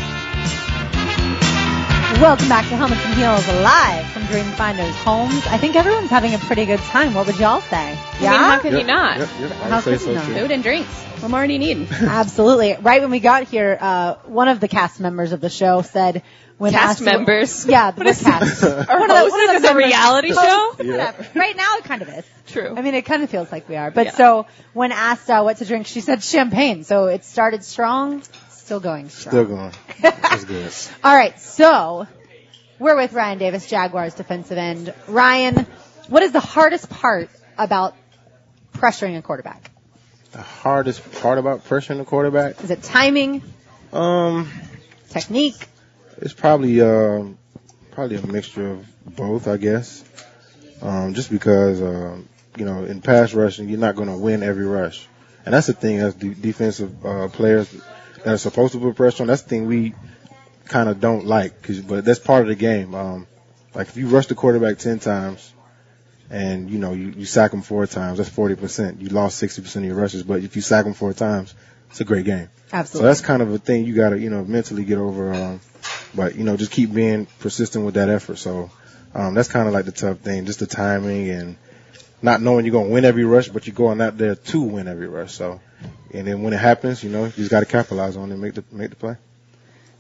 Welcome back to Helmets and Heels live from Dream Finders Homes. I think everyone's having a pretty good time. What would y'all say? I mean, how could you not? Yep, yep, I How would say could so you not? too. Food and drinks. What more do you need? Absolutely. Right when we got here, uh, one of the cast members of the show said, when Cast asked- members? Yeah, What we're is cast. Or One of the- host? one of Is the this a members- reality Host, show? Whatever. Right now it kind of is. True. I mean, it kind of feels like we are. But Yeah. so when asked uh, what to drink, she said champagne. So it started strong, still going strong. Still going. That's good. All right, so we're with Ryan Davis, Jaguars defensive end. Ryan, what is the hardest part about pressuring a quarterback? The hardest part about pressuring the quarterback, Is it timing, um, technique? it's probably um, probably a mixture of both, I guess. Um, just because um, you know, in pass rushing, you're not going to win every rush, and that's the thing as de- defensive uh, players that are supposed to put pressure on. That's the thing we kind of don't like, 'cause, but that's part of the game. Um, like if you rush the quarterback ten times, and you know you, you sack him four times, that's forty percent. You lost sixty percent of your rushes, but if you sack him four times, it's a great game. So Absolutely. that's kind of a thing you got to, you know, mentally get over. Um, but, you know, just keep being persistent with that effort. So um, that's kind of like the tough thing, just the timing and not knowing you're going to win every rush, but you're going out there to win every rush. So, and then when it happens, you know, you just got to capitalize on it and make the, make the play.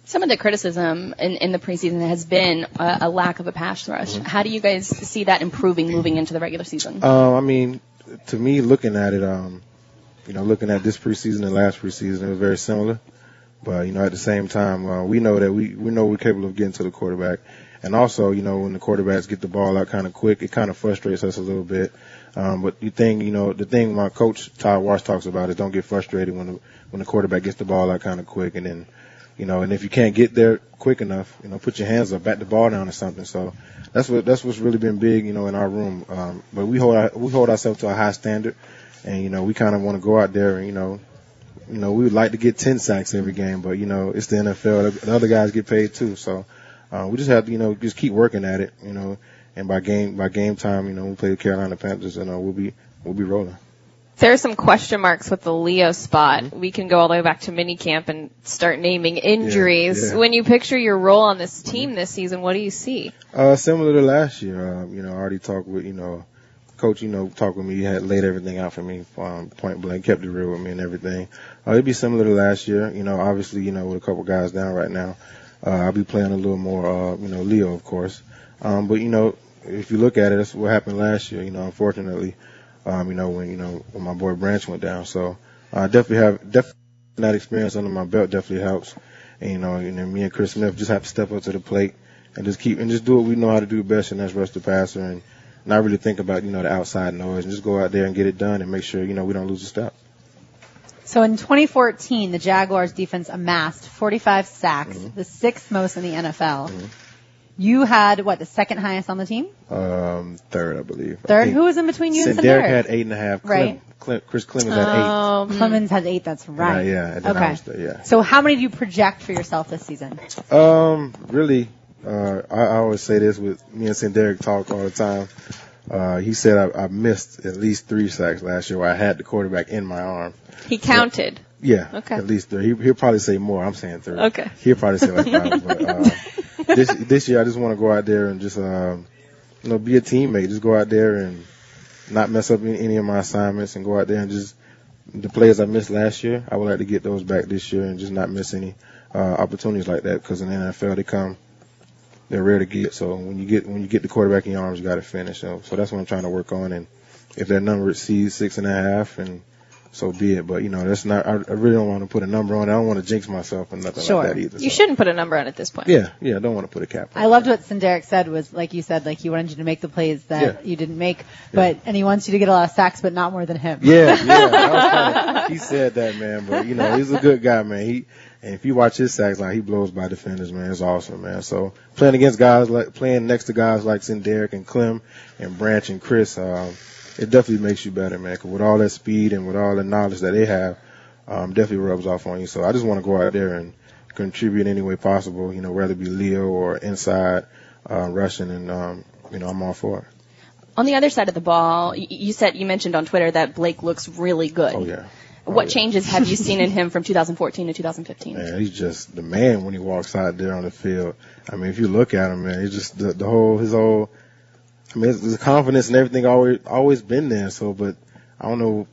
Some of the criticism in, in the preseason has been a, a lack of a pass rush. Mm-hmm. How do you guys see that improving moving into the regular season? Uh, I mean, to me, looking at it, um, you know, looking at this preseason and last preseason, it was very similar. But, you know, at the same time, uh, we know that we, we know we're capable of getting to the quarterback. And also, you know, when the quarterbacks get the ball out kind of quick, it kind of frustrates us a little bit. Um, but the thing, you know, the thing my coach, Todd Wash, talks about is don't get frustrated when the, when the quarterback gets the ball out kind of quick. And then, you know, and if you can't get there quick enough, you know, put your hands up, bat the ball down or something. So that's what, that's what's really been big, you know, in our room. Um, but we hold, our, we hold ourselves to a high standard. And, you know, we kind of want to go out there and, you know, you know, we would like to get ten sacks every game, but, you know, it's the N F L. The other guys get paid too. So, uh, we just have to, you know, just keep working at it, you know, and by game, by game time, you know, we play the Carolina Panthers and, uh, we'll be, we'll be rolling. There are some question marks with the Leo spot. Mm-hmm. We can go all the way back to minicamp and start naming injuries. Yeah, yeah. When you picture your role on this team this season, what do you see? Uh, similar to last year. Uh, you know, I already talked with, you know, Coach, you know, talked with me. He had laid everything out for me, um, point blank, kept it real with me and everything. Uh, it'd be similar to last year. You know, obviously, you know, with a couple guys down right now, uh, I'll be playing a little more, uh, you know, Leo, of course. Um, but, you know, if you look at it, that's what happened last year, you know, unfortunately. Um, you know, when, you know, when my boy Branch went down. So, I uh, definitely have, definitely that experience under my belt definitely helps. And, you know, and then me and Chris Smith just have to step up to the plate and just keep, and just do what we know how to do best, and that's rush the passer and not really think about, you know, the outside noise, and just go out there and get it done and make sure, you know, we don't lose a step. So in twenty fourteen, the Jaguars defense amassed forty-five sacks, Mm-hmm. the sixth most in the N F L. Mm-hmm. You had, what, the second highest on the team? Um, third, I believe. Third? Who was in between you and Derek? Derek Derek had eight and a half. Right. Clem, Clem, Chris Clemens had eight. Um, Clemens had eight, that's And right. I- yeah, and then I Okay. was there, yeah. So how many do you project for yourself this season? Um, really, uh, I, I always say this with me and Saint Derek talk all the time. Uh, he said I, I missed at least three sacks last year where I had the quarterback in my arm. He counted. Yeah, Okay. at least three. He, he'll probably say more. I'm saying three. Okay. He'll probably say like five. But uh, this this year, I just want to go out there and just um, you know, be a teammate. Just go out there and not mess up any, any of my assignments, and go out there and just the players I missed last year. I would like to get those back this year and just not miss any uh, opportunities like that, because in the N F L they come. They're rare to get, so when you get when you get the quarterback in your arms, you got to finish. So, so that's what I'm trying to work on. And if that number exceeds six and a half, and so be it. But you know, that's not. I, I really don't want to put a number on it. I don't want to jinx myself or nothing Sure. like that either. You so. shouldn't put a number on it at this point. Yeah, yeah. I don't want to put a cap on I loved what Derek said was, like you said, like he wanted you to make the plays that Yeah. you didn't make, but and he wants you to get a lot of sacks, but not more than him. Yeah, yeah. I was kinda, he said that, man. But you know, he's a good guy, man. He and if you watch his sacks, like he blows by defenders, man. It's awesome, man. So playing against guys like playing next to guys like Saint Derek and Clem and Branch and Chris, um, it definitely makes you better, man. 'Cause with all that speed and with all the knowledge that they have, um, definitely rubs off on you. So I just want to go out there and contribute any way possible. You know, whether it be Leo or inside uh, rushing, and um, you know, I'm all for it. On the other side of the ball, y- you said you mentioned on Twitter that Blake looks really good. Oh yeah. Oh, What yeah. changes have you seen in him from two thousand fourteen to two thousand fifteen? Man, he's just the man when he walks out there on the field. I mean, if you look at him, man, he's just the, the whole, his whole, I mean, his, his confidence and everything always, always been there. So, but I don't know,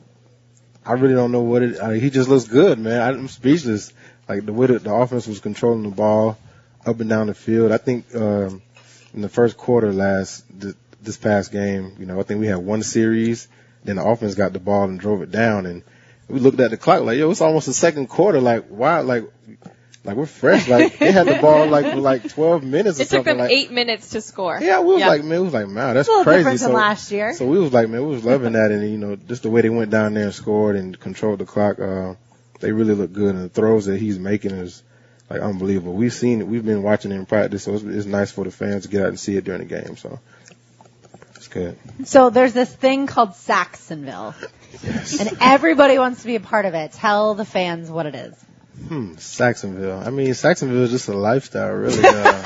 I really don't know what it, I mean, he just looks good, man. I'm speechless. Like the way that the offense was controlling the ball up and down the field. I think, um, in the first quarter last, th- this past game, you know, I think we had one series, then the offense got the ball and drove it down, and we looked at the clock like, yo, it's almost the second quarter. Like, wow, like, like we're fresh. Like, they had the ball like for like twelve minutes or It took something. them like, eight minutes to score. yeah, we was Yeah. like, man, we was like, man, that's It's a little crazy. different so, than last year. so we was like, man, we was loving that, and you know, just the way they went down there and scored and controlled the clock. Uh, they really look good, and the throws that he's making is like unbelievable. We've seen it. We've been watching it in practice, so it's, it's nice for the fans to get out and see it during the game. So it's good. So there's this thing called Saxonville, Yes. and everybody wants to be a part of it. Tell the fans what it is. Hmm, Saxonville. I mean, Saxonville is just a lifestyle, really. Uh,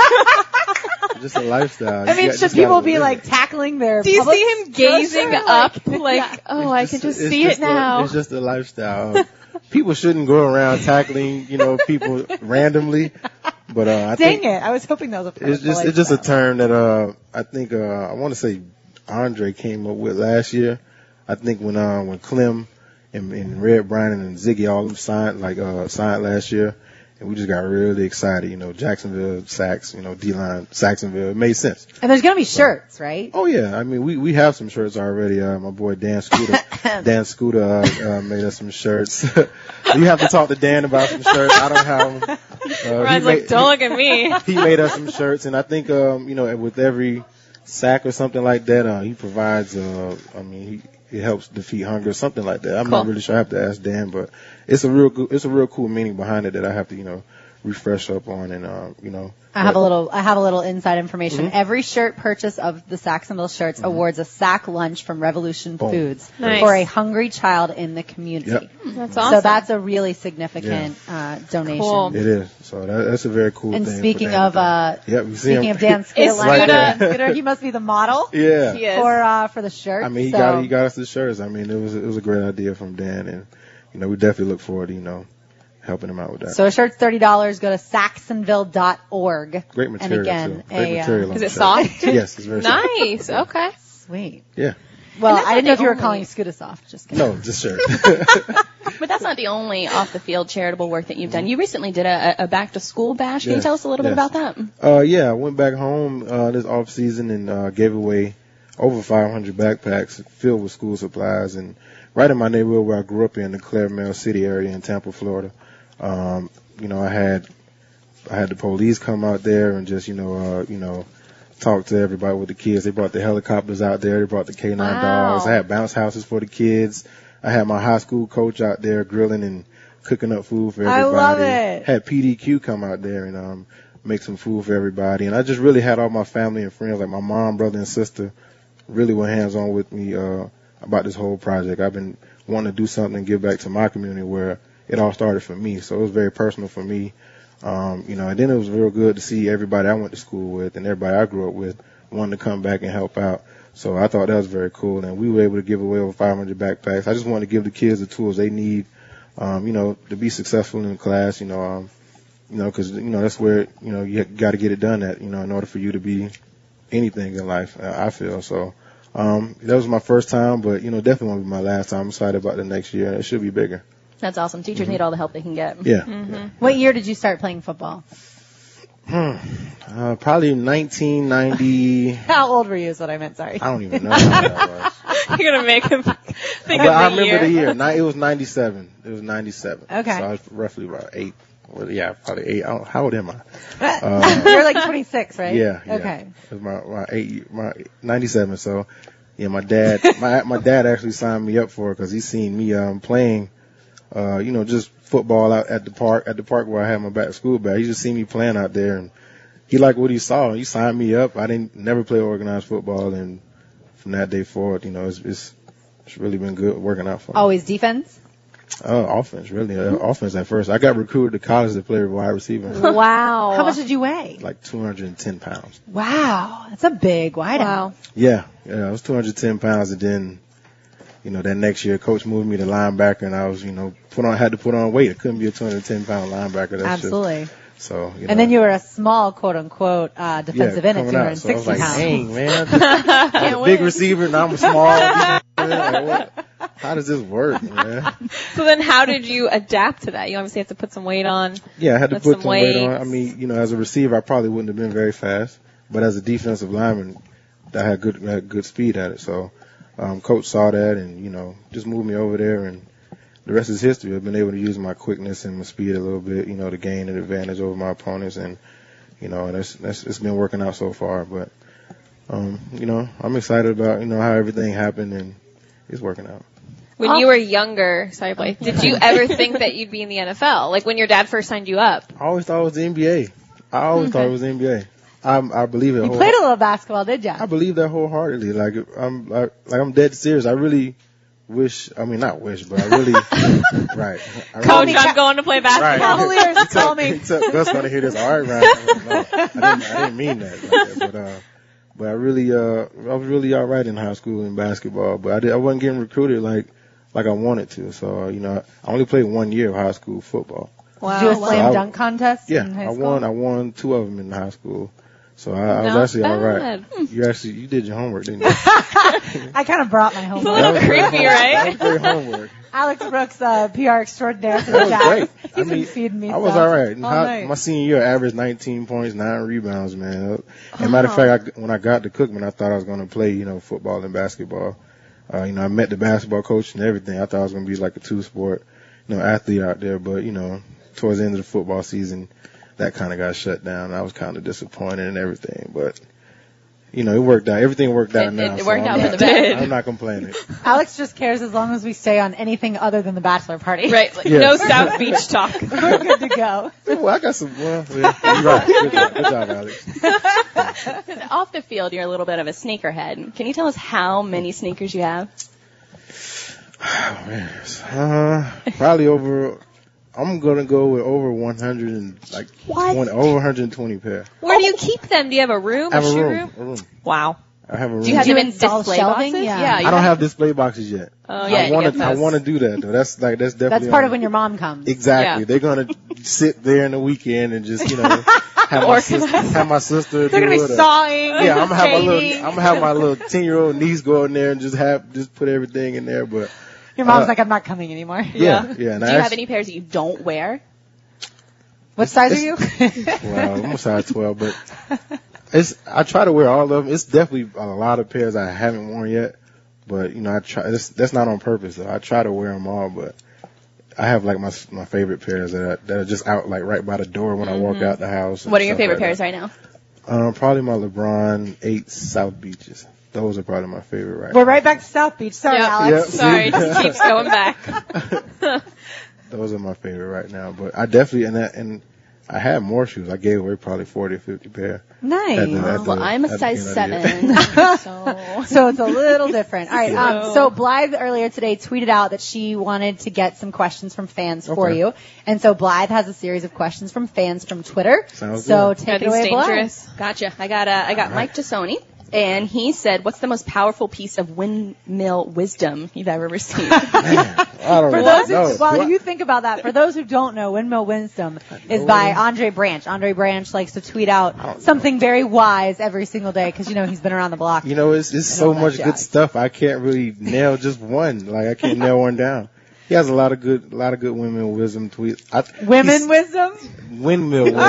just a lifestyle. I You mean, got- should just people gotta be live like it. tackling their? Do you public see him gazing structure? up Like, like, yeah. oh, I It's can just it's see just it now? A, it's just a lifestyle. Um, people shouldn't go around tackling, you know, people randomly. But uh, I Dang think it! I was hoping that was a part it's of the just it's just a lifestyle. term that uh I think uh I want to say Andre came up with last year. I think when uh when Clem and, and Red Bryan and Ziggy all of them signed like uh signed last year, and we just got really excited. You know, Jacksonville, Sacs, you know, D-line, Saxonville. It made sense. And there's going to be shirts, right? Oh yeah, I mean we we have some shirts already. Uh, my boy Dan Scooter, Dan Scooter uh, uh, made us some shirts. You have to talk to Dan about some shirts. I don't have them. Uh, Ryan's he like, made, don't look at me. He made us some shirts, and I think um, you know with every sack or something like that, uh, he provides. Uh, I mean he it helps defeat hunger, something like that. I'm Cool. not really sure. I have to ask Dan, but it's a real good, it's a real cool meaning behind it that I have to you know refresh up on and uh, you know. I have a little, I have a little inside information. Mm-hmm. Every shirt purchase of the Saxonville shirts mm-hmm. awards a sack lunch from Revolution Boom. Foods Nice. for a hungry child in the community. Yep. That's awesome. So that's a really significant uh, donation. Cool. It is. So that, that's a very cool And thing. for speaking Dan of, to do. uh, yep, you see speaking him. of Dan Is Scooter, Right there. Scooter, he must be the model Yeah. He is. for uh, for the shirt. I mean, he so. got he got us the shirts. I mean, it was it was a great idea from Dan, and you know, we definitely look forward to you know helping him out with that. So a shirt's thirty dollars. Go to saxonville dot org. Great material And again, too. Great a, uh, material. on Is the it shirt. soft? Yes, it's very soft. Nice. Okay. Sweet. Yeah. Well, that's I didn't not know if the you were only- calling Scooter soft. Just kidding. No, just shirt. But that's not the only off-the-field charitable work that you've done. You recently did a, a back-to-school bash. Can you Yes, tell us a little bit yes. about that? uh, yeah, I went back home uh, this off season and uh, gave away over five hundred backpacks filled with school supplies, and right in my neighborhood where I grew up in, the Claremont City area in Tampa, Florida. Um, you know, I had I had the police come out there and just you know uh, you know. talk to everybody with the kids. They brought the helicopters out there. They brought the K nine Wow. dogs. I had bounce houses for the kids. I had my high school coach out there grilling and cooking up food for I everybody. love it. Had P D Q come out there and um make some food for everybody. And I just really had all my family and friends, like my mom, brother, and sister, really were hands on with me uh about this whole project. I've been wanting to do something and give back to my community where it all started for me. So it was very personal for me. Um, you know, and then it was real good to see everybody I went to school with and everybody I grew up with wanting to come back and help out. So I thought that was very cool. And we were able to give away over five hundred backpacks. I just wanted to give the kids the tools they need, um, you know, to be successful in class, you know, um, you know, cause, you know, that's where, you know, you got to get it done at, you know, in order for you to be anything in life, I feel. So, um, that was my first time, but, you know, definitely won't be my last time. I'm excited about the next year. It should be bigger. That's awesome. Teachers Mm-hmm. need all the help they can get. Yeah. Mm-hmm. yeah. What year did you start playing football? Hmm. Uh, probably nineteen ninety. How old were you is what I meant, sorry. I don't even know how old I was. You're gonna make him think But of the I remember year. the year. Ni- It was ninety-seven. It was ninety-seven. Okay. So I was roughly about eight. Well, yeah, probably eight. I don't, how old am I? Uh, You're like twenty-six, right? yeah, yeah. Okay. It was my, my eight, my ninety-seven. So, yeah, my dad, my my dad actually signed me up for it because he seen me um playing, uh, you know, just football out at the park, at the park where I had my back school back. He just seen me playing out there, and he liked what he saw. He signed me up. I didn't never play organized football, and from that day forward, you know, it's it's, it's really been good working out for me. Always defense? Uh, offense, really. Uh, offense at first. I got recruited to college to play wide receiver. Wow. How much did you weigh? Like two hundred ten pounds. Wow. That's a big wideout. Wow. Yeah, yeah, I was two hundred ten pounds, and then, you know, that next year, coach moved me to linebacker, and I was, you know, put on, had to put on weight. I couldn't be a two hundred ten pound linebacker. That's Absolutely. Just, so, you know. And then you were a small, quote unquote, uh, defensive yeah, end at coming two hundred out. So I was sixty like, pounds. dang, man. I'm a big receiver, now I'm a small. Like, what? How does this work, man? So then how did you adapt to that? You obviously have to put some weight on. Yeah, I had to Lift put some some weight on. weights. I mean, you know, as a receiver, I probably wouldn't have been very fast, but as a defensive lineman, I had good, I had good speed at it. So, um, coach saw that and, you know, just moved me over there, and the rest is history. I've been able to use my quickness and my speed a little bit, you know, to gain an advantage over my opponents, and, you know, that's, that's, it's been working out so far, but, um, you know, I'm excited about, you know, how everything happened, and it's working out. When you were younger, sorry Blake, did you ever think that you'd be in the N F L? Like when your dad first signed you up? I always thought it was the N B A. I always thought it was the N B A. I'm, I believe it. You whole- played a little basketball, did you? I believe that wholeheartedly. Like I'm, like, like I'm dead serious. I really wish. I mean, not wish, but I really, right. I Call really, me Coach, I'm going to play basketball. Cavaliers, call me. Gus gonna hear this. All right, Ryan. No, I didn't, I didn't mean that. Like that but, uh, but I really, uh, I was really all right in high school in basketball, but I did, I wasn't getting recruited like, like I wanted to. So, uh, you know, I only played one year of high school football. Did you do a Wow. slam So I- dunk contest Yeah, in high I school? won. I won two of them in high school. So I, I was Not actually all right. bad. You actually you did your homework, didn't you? I kind of brought my It's a homework. little That was great creepy, homework. right? That was great homework. Alex Brooks, uh, P R extraordinaire for That the was Jazz. great. He's I been mean, feeding me I was stuff all right. all How- night. my senior year, I averaged nineteen points, nine rebounds, man. As a matter of fact, I, when I got to Cookman, I thought I was going to play, you know, football and basketball. Uh, you know, I met the basketball coach and everything. I thought I was going to be like a two-sport, you know, athlete out there. But, you know, towards the end of the football season, that kind of got shut down. I was kind of disappointed and everything. But, you know, it worked out. Everything worked out It- now. it so worked I'm out for not- the best. I'm not complaining. Alex just cares as long as we stay on anything other than the bachelor party. Right. Like, Yes. No South Beach talk. We're good to go. Well, I got some. Well, yeah, you're right. Good job, good job, Alex. Off the field, you're a little bit of a sneakerhead. Can you tell us how many sneakers you have? Oh, man. Uh, probably over. I'm gonna go with over one hundred and like What? twenty, over one hundred twenty pair. Where do you keep them? Do you have a room? I have a a shoe room. A room. Wow. I have a room. Do you have Do you them in install display shelving? boxes? Yeah. you I don't have display boxes yet. Oh, yeah, I you want get to. I those. want to do that though. That's like that's definitely. That's part on- of when your mom comes. Exactly. Yeah. They're gonna sit there in the weekend and just you know have my sister, have my sister. They're do gonna be it, or- sawing. Yeah, I'm gonna have my little. painting. I'm gonna have my little ten year old niece go in there and just have just put everything in there. But Your mom's uh, like, I'm not coming anymore. yeah, yeah. And Do I you have actually- any pairs that you don't wear? What size are you? Well, I'm a size twelve, but it's I try to wear all of them. It's definitely a lot of pairs I haven't worn yet, but you know I try. That's, that's not on purpose though. I try to wear them all, but I have like my my favorite pairs that are, that are just out like right by the door when I walk out the house. and What are your stuff favorite like pairs that. right now? Um, probably my LeBron eight South Beaches. Those are probably my favorite right We're now. right back to South Beach. Sorry, Yep. Alex. Yep. Sorry, it just keeps going back. Those are my favorite right now, but I definitely and that, and I had more shoes. I gave away probably forty or fifty pair. Nice. At the- at the- Well, I'm a at the size beginning of the seven, year. so So it's a little different. All right. Um, So- so Blythe earlier today tweeted out that she wanted to get some questions from fans for Okay. you. And so Blythe has a series of questions from fans from Twitter. Sounds so good. take Are it these away, dangerous? gotcha. I got uh, I got Mike Tassoni, and he said, "What's the most powerful piece of windmill wisdom you've ever received?" Man, I don't For know. those No. who, while Do I- you think about that, for those who don't know, Windmill Wisdom is by Andre Branch. Andre Branch likes to tweet out something very wise every single day because, you know, he's been around the block. You know, it's it's And so all that much good jazz. stuff. I can't really nail just one. Like I can't nail one down. He has a lot of good, a lot of good women wisdom tweets. I, Women he's- Wisdom? windmill wisdom.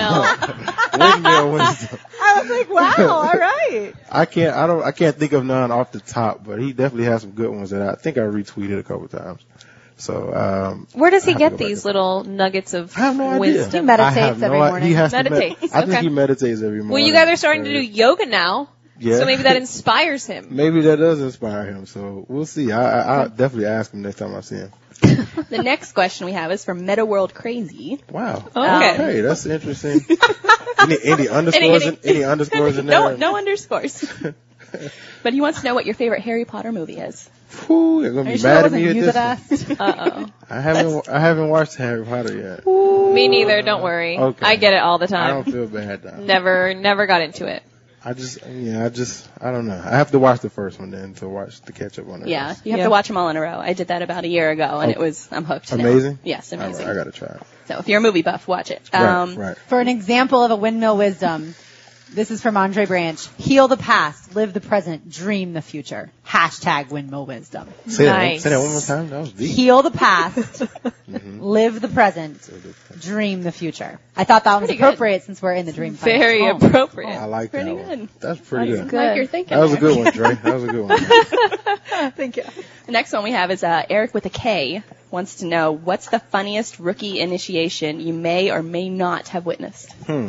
Oh. Windmill wisdom. I was like, wow, all right. I can't, I don't, I can't think of none off the top, but he definitely has some good ones that I think I retweeted a couple times. So, um, Where does I he have to get go back these to- little nuggets of I have no idea. wisdom? He meditates I have no every i- morning. He has Meditates, to med- I think okay. he meditates every morning. Well, you guys are starting to So, do yoga now, yeah. so maybe that inspires him. Maybe that does inspire him. So we'll see. I, I, I'll definitely ask him next time I see him. The next question we have is from Meta World Crazy. Wow. Okay. Hey, that's interesting. any, any underscores? In, any underscores in there? No, no underscores. But he wants to know what your favorite Harry Potter movie is. Whew, you're gonna Are be you sure it mad at wasn't me at you this. that one. asked? Uh oh. I haven't. I haven't watched Harry Potter yet. Me neither. Don't worry. Okay. I get it all the I don't time. feel bad now. Never, never got into it. I just, yeah, I just, I don't know. I have to watch the first one then to watch the catch up on it. Yeah, you have Yeah. to watch them all in a row. I did that about a year ago, and Okay. it was I'm hooked. now. Amazing? Yes, All right, amazing. I gotta try it. So if you're a movie buff, watch it. Um, right, right. For an example of a windmill wisdom, this is from Andre Branch. Heal the past, live the present, dream the future. Hashtag windmill wisdom. Say that, one, Nice. say that one more time. That was deep. Heal the past, Mhm. live the present, dream the future. I thought that one was Pretty good. appropriate since we're in the dream time. Very Oh. appropriate. I like Pretty that one. good. That's pretty That's good. like you're thinking. That was a there. good one, Dre. That was a good one. Thank you. The next one we have is uh, Eric with a K wants to know what's the funniest rookie initiation you may or may not have witnessed. Hmm.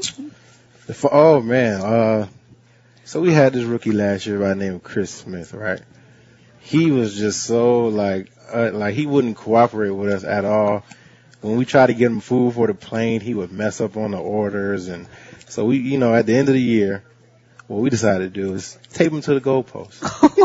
The fu- oh man, uh, so we had this rookie last year by the name of Chris Smith, right? He was just so like, uh, like he wouldn't cooperate with us at all. When we tried to get him food for the plane, he would mess up on the orders, and so we, you know, at the end of the year, what we decided to do is tape him to the goalpost.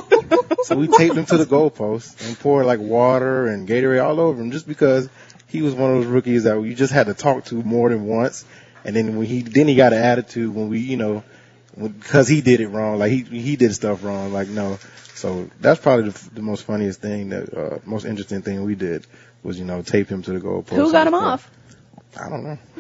So we taped him to the goalpost and poured like water and Gatorade all over him, just because he was one of those rookies that we just had to talk to more than once. And then when he then he got an attitude when we, you know, because he did it wrong, like he he did stuff wrong, like no. So that's probably the, the most funniest thing, that uh, most interesting thing we did was, you know, tape him to the goalpost. Who got him off? I don't know.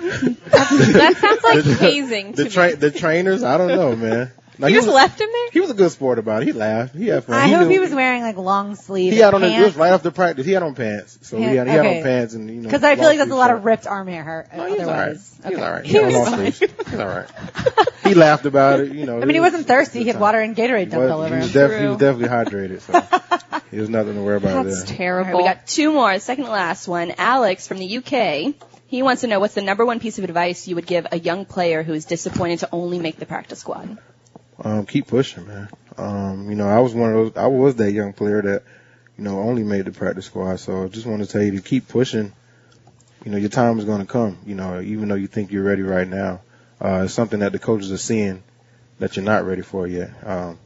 That sounds like hazing to The, tra- me. the trainers, I don't know, man. No, You he just was, left him there? he was a good sport about it. He laughed. He had fun. I he hope knew- he was wearing like long sleeve He had on his, it pants. was right after practice. He had on pants. So he had, he had Okay. on pants and, you know. Because I feel long like that's a sleeve lot shirt. of ripped arm hair. No, he's all right. Otherwise, He's okay. all right. He had was long fine. sleeves. He's all right. He laughed about it, you know. I mean, he wasn't thirsty. He had water and Gatorade dumped But all over he was, him. def- he True. was definitely hydrated, so he was nothing to worry about That's there. All right, terrible. we got two more. Second to last one. Alex from the U K. He wants to know what's the number one piece of advice you would give a young player who is disappointed to only make the practice squad. Um, keep pushing, man. Um, you know, I was one of those, I was that young player that, you know, only made the practice squad. So I just want to tell you to keep pushing. You know, your time is going to come, you know, even though you think you're ready right now. Uh, it's something that the coaches are seeing that you're not ready for yet. Um,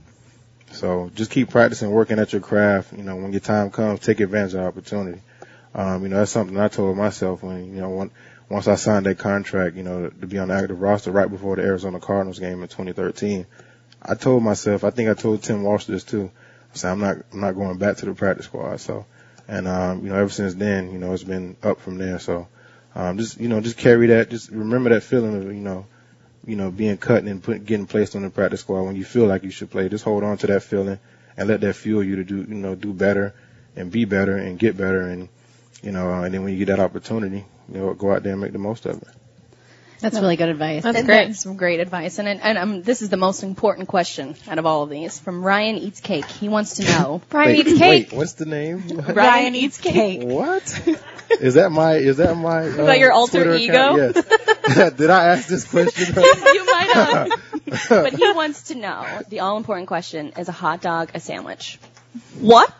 so just keep practicing, working at your craft. You know, when your time comes, take advantage of the opportunity. Um, you know, that's something I told myself when, you know, when, once I signed that contract, you know, to be on the active roster right before the Arizona Cardinals game in twenty thirteen. I told myself, I think I told Tim Walsh this too. I said, I'm not, I'm not going back to the practice squad. So, and, um, you know, ever since then, you know, it's been up from there. So, um, just, you know, just carry that, just remember that feeling of, you know, you know, being cut and put, getting placed on the practice squad when you feel like you should play. Just hold on to that feeling and let that fuel you to do, you know, do better and be better and get better. And, you know, uh, and then when you get that opportunity, you know, go out there and make the most of it. That's really good advice. That's And great. That's some great advice. And, and um, this is the most important question out of all of these. From Ryan Eats Cake. He wants to know. Brian Wait, eats cake. Wait, what's the name? Ryan eats cake. What? Is that my, is that my, uh, that your alter Twitter ego? account? Yes. Did I ask this question? You might have. But he wants to know, the all-important question, is a hot dog a sandwich? What?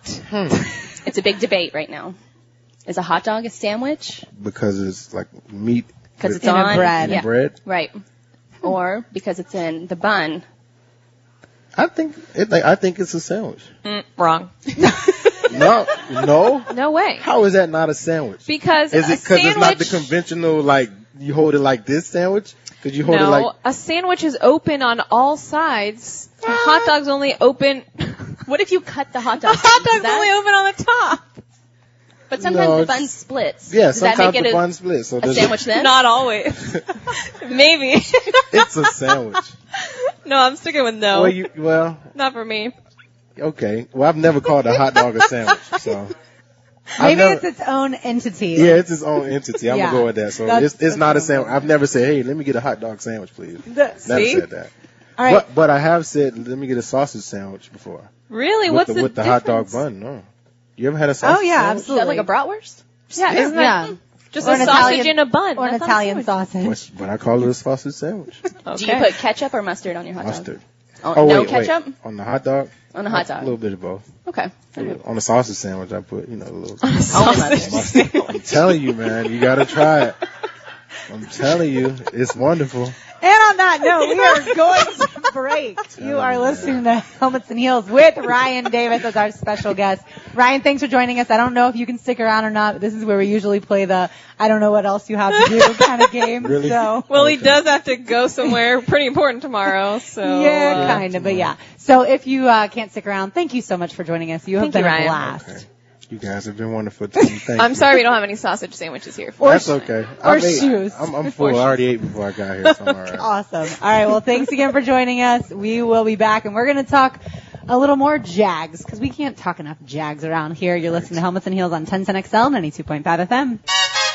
It's a big debate right now. Is a hot dog a sandwich? Because it's like meat. Because with- it's In a on bread. Yeah, bread. right. Or because it's in the bun. I think it, like, I think it's a sandwich. Mm, wrong. No, no. No way. How is that not a sandwich? Because Is a it because it's not the sandwich- conventional, like, you hold it like this sandwich? Because you hold no, it like, a sandwich is open on all sides. A hot dog's only open. What if you cut the hot A dog? hot dog's Does that- only open on the top. But sometimes No, the it's- bun splits. yeah, Does that sometimes make the it a, bun splits. So a does sandwich it, then? Not always. Maybe. it's a sandwich. No, I'm sticking with no. Well, you, well, Not for me. okay. Well, I've never called a hot dog a sandwich, so. I've Maybe never- it's its own entity. Yeah, it's its own entity. I'm Yeah. gonna go with that. So That's- it's it's that's not what a I'm sandwich. going I've never said, hey, let me get a hot dog sandwich, please. The- Never see? said that. All right. But but I have said, let me get a sausage sandwich before. Really? With What's the, the with the hot dog difference? bun? No. You ever had a sausage? Oh, yeah, sandwich? Is that like a bratwurst? Yeah, isn't that Yeah. just Or a an sausage Italian- in a bun? Or an That's not a Italian sandwich. sausage. But, but I call it a sausage sandwich. Okay. Do you put ketchup or mustard on your hot Mustard. dog? Oh, Oh, no wait, ketchup? wait. On the hot dog? On a hot A dog. little bit of both. Okay. On the sausage sandwich, I put, you know, a little. Only mustard. mustard. I'm telling you, man, you gotta try it. I'm telling you, it's wonderful. And on that note, we are going to break. You are listening to Helmets and Heels with Ryan Davis as our special guest. Ryan, thanks for joining us. I don't know if you can stick around or not, but this is where we usually play the I don't know what else you have to do kind of game. Really? So Well, he does have to go somewhere pretty important tomorrow, so. yeah, uh, kind of, but yeah. So if you uh, can't stick around, thank you so much for joining us. You have Thank been you, a Ryan. blast. Okay. You guys have been wonderful to me. Thank I'm you. sorry we don't have any sausage sandwiches here for That's you. okay. Or I made- shoes. I'm, I'm full. I already ate before I got here, so I'm all right. Awesome. All right. Well, thanks again for joining us. We will be back, and we're going to talk a little more Jags because we can't talk enough Jags around here. You're listening to Helmets and Heels on ten ten X L ninety-two point five F M.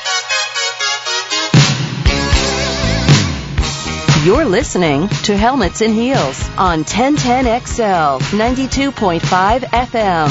You're listening to Helmets and Heels on ten ten X L ninety-two point five F M.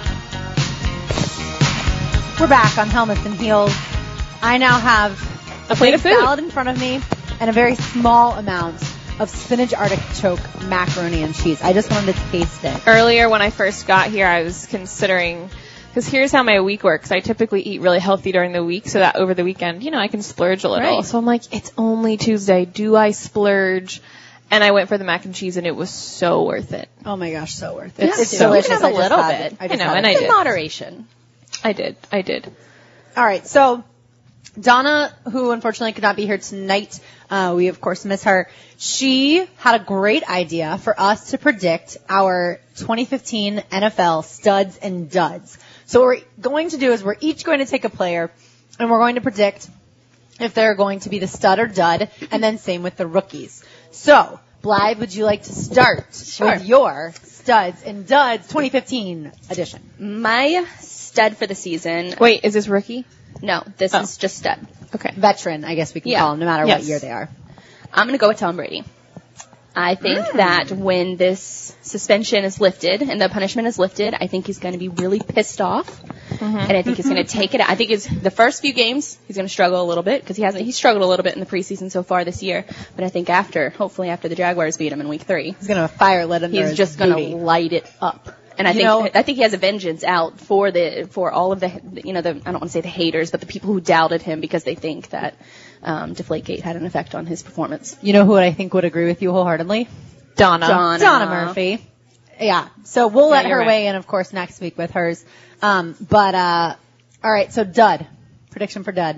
We're back on Helmets and Heels. I now have A plate of big food. salad in front of me and a very small amount of spinach artichoke macaroni and cheese. I just wanted to taste it. Earlier when I first got here, I was considering, because here's how my week works. I typically eat really healthy during the week so that over the weekend, you know, I can splurge a little. Right. So I'm like, it's only Tuesday. Do I splurge? And I went for the mac and cheese, and it was so worth it. Oh my gosh, so worth it. It's, It's it's so- delicious. You can have a I just little had bit. it. I just know, had and it. I In did. moderation. I did. I did. All right, so Donna, who unfortunately could not be here tonight, uh, we of course miss her. She had a great idea for us to predict our twenty fifteen N F L studs and duds. So what we're going to do is we're each going to take a player and we're going to predict if they're going to be the stud or dud, and then same with the rookies. So, Blythe, would you like to start Sure. with your studs and duds twenty fifteen edition? My stud for the season. Wait, is this rookie? No, this Oh. is just stud. Okay. Veteran, I guess we can Yeah. call them, no matter Yes. what year they are. I'm going to go with Tom Brady. I think Mm. that when this suspension is lifted and the punishment is lifted, I think he's going to be really pissed off. Mm-hmm. And I think he's going to take it. I think it's the first few games he's going to struggle a little bit because he hasn't. He's struggled a little bit in the preseason so far this year. But I think after, hopefully after the Jaguars beat him in week three, He's going to fire lit under he's his just going booty. to light it up. And I You think know- I think he has a vengeance out for the for all of the you know the I don't want to say the haters, but the people who doubted him because they think that um, Deflategate had an effect on his performance. You know who I think would agree with you wholeheartedly? Donna. Donna. Donna Murphy. Yeah. So we'll Yeah, let her you're right. weigh in, of course, next week with hers. Um, but, uh, all right. So dud. Prediction for dud.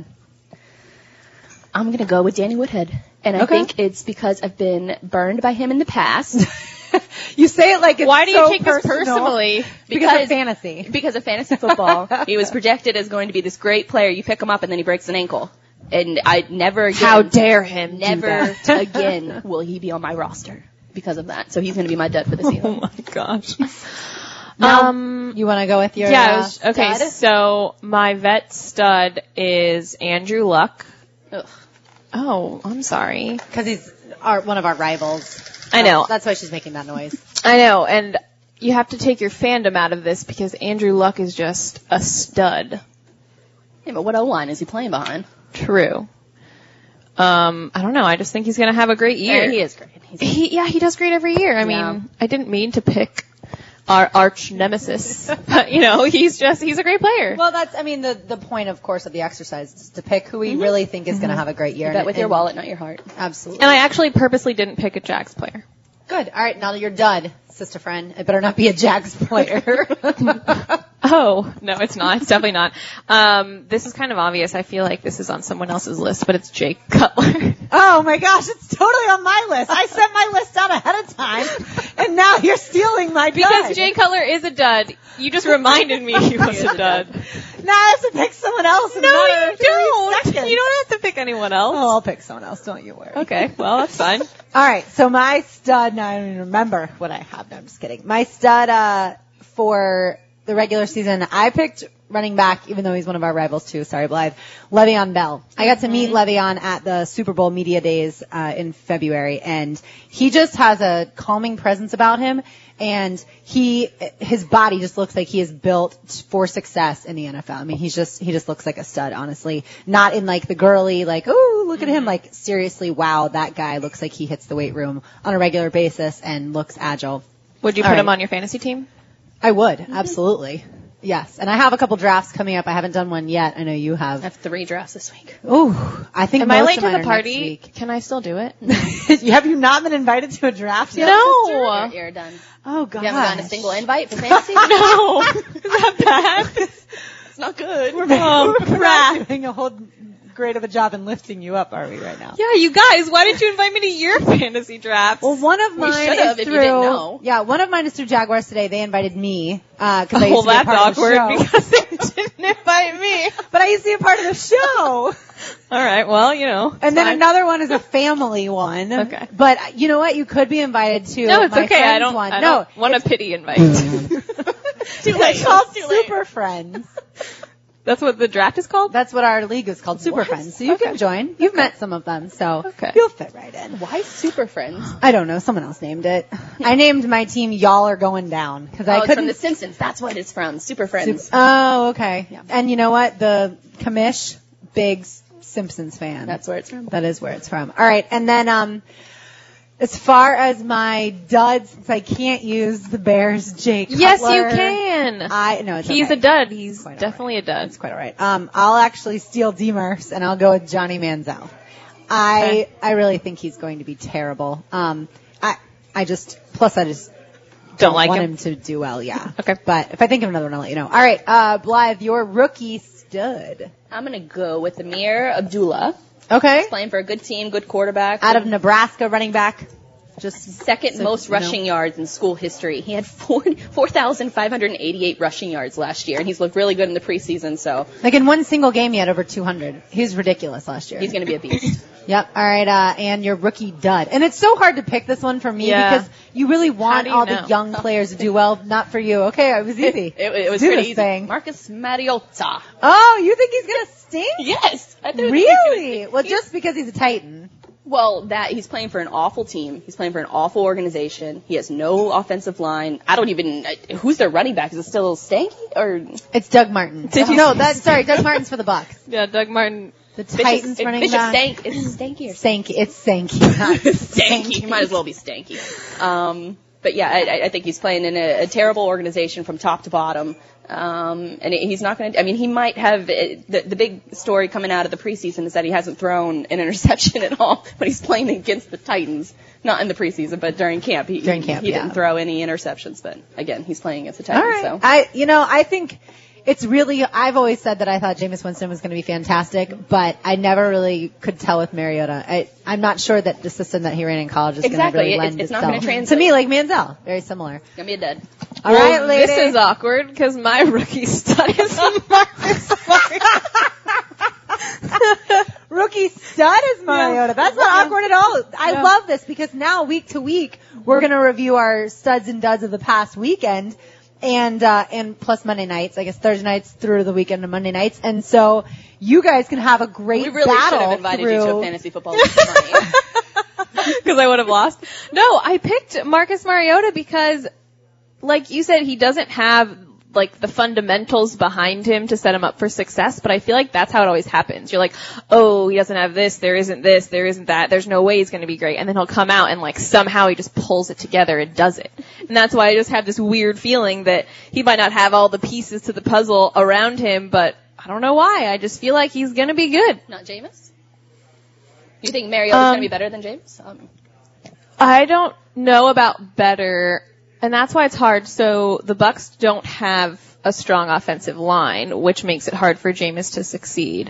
I'm going to go with Danny Woodhead. And I Okay. think it's because I've been burned by him in the past. You say it like it's Why do you so take personal. this personally? Because of Because- fantasy. because of fantasy football. He was projected as going to be this great player. You pick him up and then he breaks an ankle. And I never again, How dare him do never that. again will he be on my roster because of that. So he's going to be my dud for the Oh season. my gosh. Now, um, you want to go with your yeah, I uh, was- okay, stud? so my vet stud is Andrew Luck. Ugh. Oh, I'm sorry. Because he's our, one of our rivals. I know. That's why she's making that noise. I know, and you have to take your fandom out of this because Andrew Luck is just a stud. Yeah, but what O line is he playing behind? True. Um, I don't know. I just think he's going to have a great year. Yeah, he is great. He's He, yeah, he does great every year. I Yeah. mean, I didn't mean to pick our arch nemesis, but you know, he's just, he's a great player. Well, that's, I mean, the, the point, of course, of the exercise is to pick who we really think is going to have a great year. bet And- with your and- wallet, not your heart. Absolutely. And I actually purposely didn't pick a Jags player. Good. All right, now that you're dud, sister friend, it better not be a Jags player. Oh, no, it's not. It's definitely not. Um, this is kind of obvious. I feel like this is on someone else's list, but it's Jake Cutler. Oh my gosh, it's totally on my list. I sent my list out ahead of time, and now you're stealing my dud. Because Jay Cutler is a dud. You just reminded me he was a dud. Now I have to pick someone else. in a No, matter you of three don't. seconds. You don't have to pick anyone else. Oh, I'll pick someone else. Don't you worry. Okay, well, that's fine. All right, so my stud, now I don't even remember what I have. No, I'm just kidding. My stud uh, for the regular season, I picked running back, even though he's one of our rivals too. Sorry, Blythe. Le'Veon Bell. I got to meet Le'Veon at the Super Bowl media days uh, in February, and he just has a calming presence about him. And he, his body just looks like he is built for success in the N F L. I mean, he's just, he just looks like a stud, honestly. Not in like the girly, like, oh, look at him. Like, seriously, wow, that guy looks like he hits the weight room on a regular basis and looks agile. Would you All put right. him on your fantasy team? I would, absolutely. Yes. And I have a couple drafts coming up. I haven't done one yet. I know you I have. have three drafts this week. Ooh, I think Am most I late of to mine the are party? next week. Can I still do it? Have you not been invited to a draft yet? No. You're, you're done. Oh, God. You haven't gotten a single invite for fantasy? No. Is that bad? It's not good. We're, oh, we're not doing a whole great of a job in lifting you up, are we, right now? Yeah, you guys, why didn't you invite me to your fantasy drafts? Well, one of mine should've is if through. you didn't know. Yeah, one of mine is through Jaguars Today. They invited me because I used well, to be a that's part of the awkward show. because they didn't invite me. But I used to be a part of the show. All right, well, you know. And then fine. another one is a family one. Okay. But you know what? You could be invited to No, it's my okay. I friend's don't, one. I no, don't want a pity invite. too late. It's called Super Friends. That's what the draft is called? That's what our league is called, Super What? Friends. So you can join. You've met some of them, so Okay. you'll fit right in. Why Super Friends? I don't know. Someone else named it. I named my team Y'all Are Going Down because Oh, I it's couldn't. from The Simpsons. That's what it's from. Super Friends. Oh, okay. And you know what? The commish, big Simpsons fan. That's where it's from. That is where it's from. All right, and then um, as far as my duds, since I can't use the Bears, Jake. Yes, Cutler, you can. I no, it's He's okay. a dud. He's Quite all definitely a dud. That's quite all right. Um, I'll actually steal Demers and I'll go with Johnny Manziel. I Okay. I really think he's going to be terrible. Um, I I just plus I just Don't like want him. him to do well. Yeah. Okay. But if I think of another one, I'll let you know. All right, uh, Blythe, your rookie stud. I'm going to go with Amir Abdullah. Okay. Playing for a good team, good quarterback. Out of Nebraska, running back. Just Second so, most you know. rushing yards in school history. He had four four thousand five hundred eighty-eight rushing yards last year, and he's looked really good in the preseason. So Like in one single game, he had over two hundred. He was ridiculous last year. he's going to be a beast. Yep. All right. Uh, and your rookie dud. And it's so hard to pick this one for me Yeah. because you really want do you all know? the young players to do well. Not for you. Okay. It was easy. It, it was Do pretty this easy. thing. Marcus Mariota. Oh, you think he's gonna stink? Yes. I do think he's gonna Really? stink. Well, He's- just because he's a Titan. Well, that he's playing for an awful team. He's playing for an awful organization. He has no offensive line. I don't even. Who's their running back? Is it still Stanky or It's Doug Martin. Did you- no, that's sorry. Doug Martin's for the Bucks. Yeah, Doug Martin. The Titans Bishop, running Bishop back. Stank? Is it Stanky or Stanky. It's Stanky. Not Stanky? He might as well be Stanky. Um, but yeah, I, I think he's playing in a, a terrible organization from top to bottom. Um, and he's not going to, I mean, he might have, the, the big story coming out of the preseason is that he hasn't thrown an interception at all when he's playing against the Titans. Not in the preseason, but during camp. He, During camp, he, he yeah. didn't throw any interceptions, but again, he's playing against the All Titans, right. so. I, you know, I think it's really, I've always said that I thought Jameis Winston was going to be fantastic, but I never really could tell with Mariota. I, I'm not sure that the system that he ran in college is Exactly. going to really It- lend it's not itself. gonna translate. To me, like Manziel. Very similar. It's going to be a dud. All well, right, lady. This is awkward because my rookie stud is Marcus Mariota. Rookie stud is Mariota. That's not awkward at all. I Yeah. love this because now week to week we're going to review our studs and duds of the past weekend, and uh, and plus Monday nights. I guess Thursday nights through the weekend and Monday nights, and so you guys can have a great We really battle should have invited through. you to a fantasy football league this morning. Because I would have lost. No, I picked Marcus Mariota because, like you said, he doesn't have like the fundamentals behind him to set him up for success, but I feel like that's how it always happens. You're like, oh, he doesn't have this, there isn't this, there isn't that, there's no way he's going to be great, and then he'll come out and like somehow he just pulls it together and does it. And that's why I just have this weird feeling that he might not have all the pieces to the puzzle around him, but I don't know why. I just feel like he's going to be good. Not Jameis? You think Mariota's Um, going to be better than James? Um, I don't know about better, and that's why it's hard. So the Bucks don't have a strong offensive line, which makes it hard for Jameis to succeed.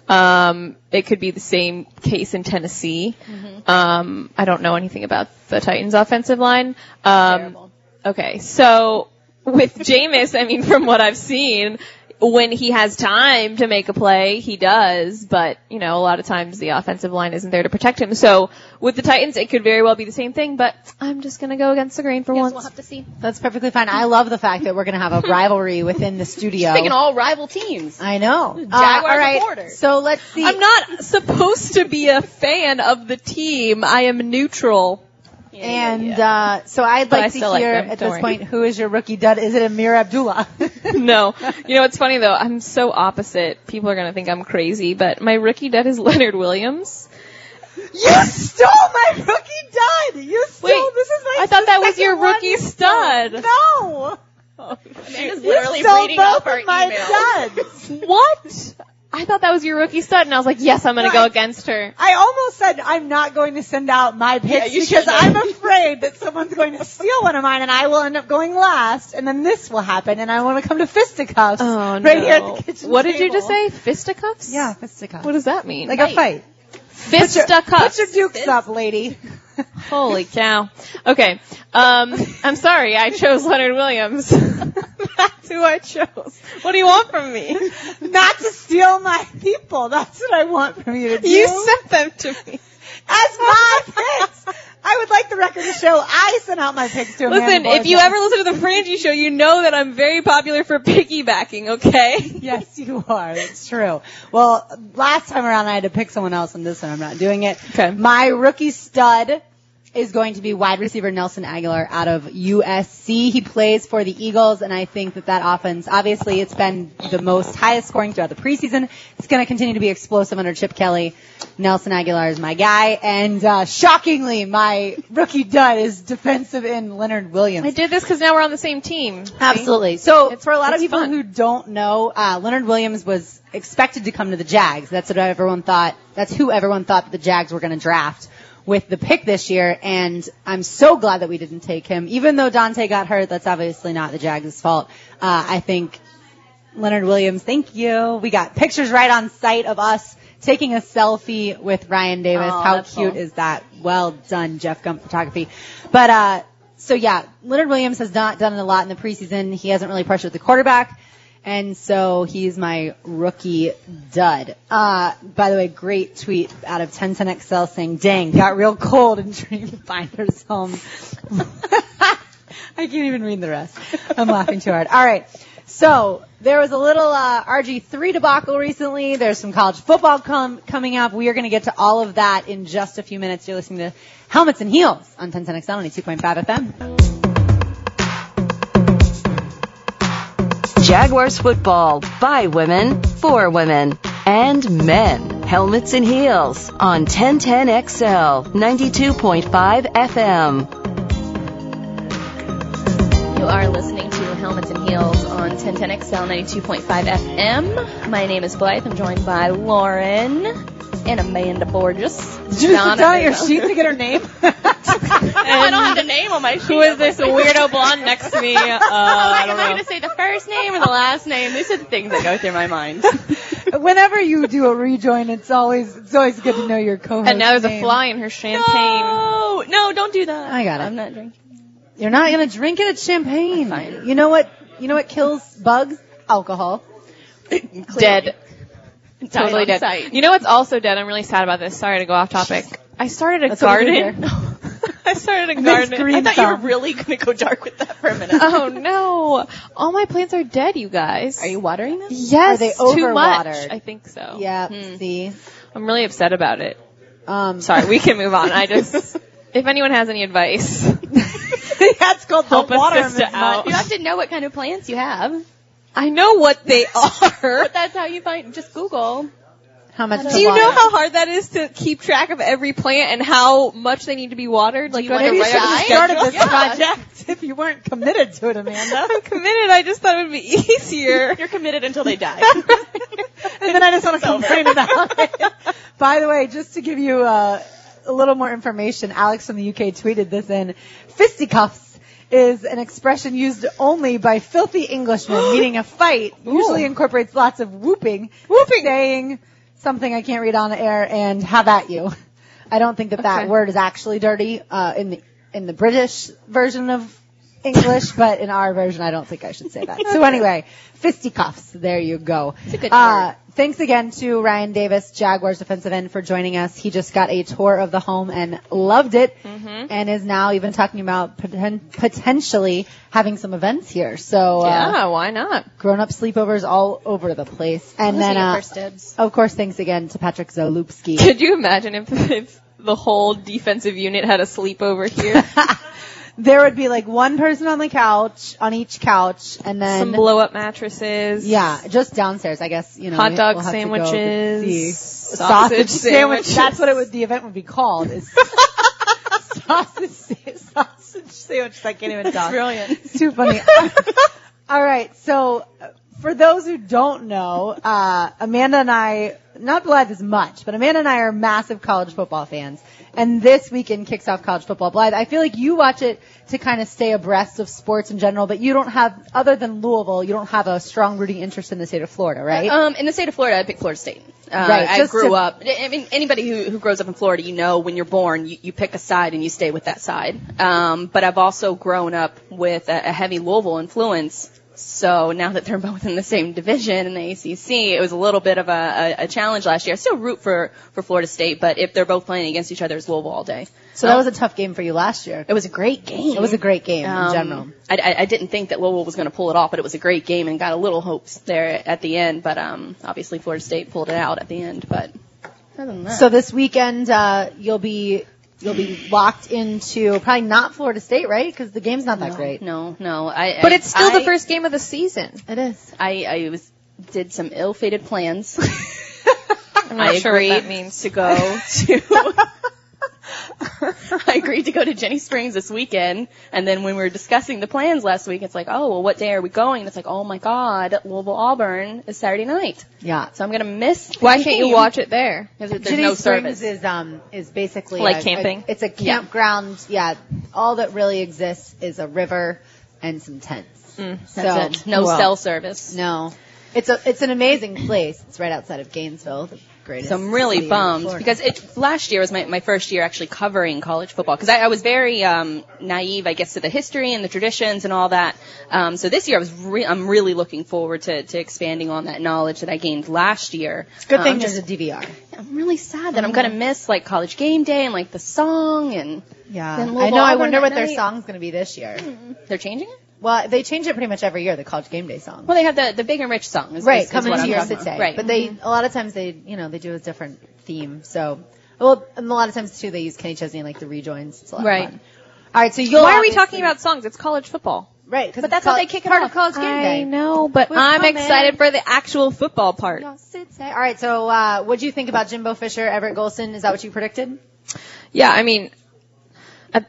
Um, it could be the same case in Tennessee. Mm-hmm. Um, I don't know anything about the Titans' offensive line. Um, terrible. okay, so with Jameis, I mean, from what I've seen, when he has time to make a play, he does, but, you know, a lot of times the offensive line isn't there to protect him. So with the Titans, it could very well be the same thing, but I'm just going to go against the grain for Guess once. we'll have to see. That's perfectly fine. I love the fact that we're going to have a rivalry within the studio. Picking all rival teams. I know. Uh, Jaguars all right. reporter. So let's see. I'm not supposed to be a fan of the team. I am neutral. Yeah, yeah, And yeah. uh, so I'd But I like to still like hear them. at Don't this worry. point, who is your rookie dud? Is it Amir Abdullah? No. You know, it's funny though. I'm so opposite. People are going to think I'm crazy, but my rookie dud is Leonard Williams. You stole my rookie dud. You stole. Wait, this is my. I thought that was second your one rookie you stud. stole. No. Amanda's You literally stole reading both off our of my email. duds. What? I thought that was your rookie stud, and I was like, yes, I'm going to go against her. I almost said I'm not going to send out my picks Yeah, you because should. I'm afraid that someone's going to steal one of mine and I will end up going last, and then this will happen, and I want to come to fisticuffs Oh, right no. here at the kitchen What did you table. just say? Fisticuffs? Yeah, fisticuffs. What does that mean? Like a fight. Put your, Fisticuffs. put your dukes up, lady. Holy cow. Okay. Um, I'm sorry. I chose Leonard Williams. That's who I chose. What do you want from me? Not to steal my people. That's what I want from you to do. You sent them to me. As my picks. I would like the record to show I sent out my picks to Amanda Listen, if you Borges. ever listen to the Frangie show, you know that I'm very popular for piggybacking, okay? Yes, you are. It's true. Well, last time around I had to pick someone else, and this time I'm not doing it. Okay. My rookie stud is going to be wide receiver Nelson Aguilar out of U S C. He plays for the Eagles, and I think that that offense, obviously it's been the most highest scoring throughout the preseason. It's going to continue to be explosive under Chip Kelly. Nelson Aguilar is my guy, and uh, shockingly, my rookie dud is defensive end Leonard Williams. I did this because now we're on the same team. See? Absolutely. So It's- for a lot of it's people fun. who don't know, uh, Leonard Williams was expected to come to the Jags. That's what everyone thought. That's who everyone thought that the Jags were going to draft with the pick this year. And I'm so glad that we didn't take him. Even though Dante got hurt, that's obviously not the Jags' fault. Uh, I think Leonard Williams, thank you. We got pictures right on site of us taking a selfie with Ryan Davis. Oh, How that's cute cool. is that? Well done, Jeff Gump Photography. But, uh, so yeah, Leonard Williams has not done a lot in the preseason. He hasn't really pressured the quarterback. And so he's my rookie dud. Uh, by the way, great tweet out of ten ten X L saying, dang, got real cold in Dreamfinder's home. I can't even read the rest. I'm laughing too hard. All right. So there was a little uh, R G three debacle recently. There's some college football com- coming up. We are going to get to all of that in just a few minutes. You're listening to Helmets and Heels on ten ten X L ninety-two point five F M. Jaguars football by women, for women, and men. Helmets and Heels on ten ten X L ninety-two point five F M. You are listening to Helmets and Heels on ten ten X L ninety-two point five F M. My name is Blythe. I'm joined by Lauren and Amanda Borges. Did you sit down at your sheet to get her name? I don't have the name on my sheet. Who is this weirdo blonde next to me? Uh, I don't Am I know. going to say the first name or the last name? These are the things that go through my mind. Whenever you do a rejoin, it's always it's always good to know your co-host. And now there's name. a fly in her champagne. No, no, don't do that. I got it. I'm not drinking. You're not gonna drink it. It's champagne. Fine. You know what? You know what kills bugs? Alcohol. Dead. Died Totally on dead. sight. You know what's also dead? I'm really sad about this. Sorry to go off topic. I started a That's what we do garden. I started a Makes garden. green I thought you thumb. were really going to go dark with that for a minute. Oh no! All my plants are dead, you guys. Are you watering them? Yes. Are they too much? overwatered? I think so. Yeah. Hmm. See. I'm really upset about it. Um. Sorry, we can move on. I just, if anyone has any advice, That's called help the water us sister out. You have to know what kind of plants you have. I know what they are. But that's how you find, just Google. How much? Do to you water. know how hard that is to keep track of every plant and how much they need to be watered? Like, you do I wanna have to Maybe you write should out have a started schedule? this project if you weren't committed to it, Amanda. I'm committed. I just thought it would be easier. You're committed until they die. And then I just want to complain about it. By the way, just to give you uh, a little more information, Alex from the U K tweeted this in. Fisticuffs is an expression used only by filthy Englishmen, meaning a fight. Usually incorporates lots of whooping, whooping, saying something I can't read on the air, and have at you. I don't think that that Okay. word is actually dirty uh, in the in the British version of English, but in our version, I don't think I should say that. So anyway, fisticuffs. There you go. It's a good Uh, word. thanks again to Ryan Davis, Jaguars defensive end, for joining us. He just got a tour of the home and loved it, Mm-hmm. and is now even talking about poten- potentially having some events here. So uh, Yeah, why not? grown-up sleepovers all over the place. And Let's then, see your uh, first dibs. of course, thanks again to Patrick Zalupski. Could you imagine if, if the whole defensive unit had a sleepover here? There would be like one person on the couch, on each couch, and then Some blow-up mattresses. yeah, just downstairs, I guess. You know, Hot we- dog we'll have to go sandwiches, see. sausage sandwiches. That's what it would. The event would be called. Is sausage sa- sausage sandwich. I can't even talk. Brilliant. It's too funny. All right, so uh, for those who don't know, uh, Amanda and I, not Blythe as much, but Amanda and I are massive college football fans. And this weekend kicks off college football. Blythe, I feel like you watch it to kind of stay abreast of sports in general, but you don't have, other than Louisville, you don't have a strong rooting interest in the state of Florida, right? Um, in the state of Florida, I picked Florida State. Uh, Right, I just grew to- up. I mean, anybody who, who grows up in Florida, you know, when you're born, you, you pick a side and you stay with that side. Um, but I've also grown up with a, a heavy Louisville influence. So now that they're both in the same division in the A C C, it was a little bit of a, a, a challenge last year. I still root for, for Florida State, but if they're both playing against each other, it's Louisville all day. so that was a tough game for you last year. It was a great game. It was a great game in Um, general. I, I, I didn't think that Louisville was going to pull it off, but it was a great game and got a little hopes there at the end. But um, obviously Florida State pulled it out at the end. But other than that, So this weekend, uh, you'll be you'll be locked into probably not Florida State, right? Because the game's not that no, great. No, no. I, But I- it's still I, the first game of the season. It is. I, I was did some ill-fated plans. I'm not I sure what agreed that means. to go to. I agreed to go to Jenny Springs this weekend, and then when we were discussing the plans last week, it's like, oh, well, what day are we going? And it's like, oh my God, Louisville Auburn is Saturday night, Yeah. so I'm gonna miss. the Why can't you game watch it there? Because there's Jenny no Springs service. is um is basically Like a- camping? a- it's a campground. Yeah. All that really exists is a river and some tents. That's so it. No well, cell service. No. It's a it's an amazing place. It's right outside of Gainesville, the greatest. So I'm really city in bummed Florida. because it, last year was my, my first year actually covering college football because I, I was very um, naive, I guess, to the history and the traditions and all that. Um, so this year I was re- I'm really looking forward to, to expanding on that knowledge that I gained last year. Good thing um, there's just, a D V R. I'm really sad that I'm going to miss like college game day and like the song and Yeah, then I Louisville know. I Auburn wonder that what their night. song's going to be this year. They're changing it? Well, they change it pretty much every year, the College Game Day song. Well, they have the, the Big and Rich song. Is, Right, is, is coming what to I'm your talking city. about. Right. But they, a lot of times they, you know, they do a different theme. So, well, and a lot of times too, they use Kenny Chesney and like the rejoins. It's a lot Right. of fun. All right, so you'll Why are we obviously- talking about songs? It's college football. Right, But that's how they kick it part off. of College Game I Day. know, but We're I'm coming. excited for the actual football part. All right, so uh, what do you think about Jimbo Fisher, Everett Golson? Is that what you predicted? Yeah, I mean, I,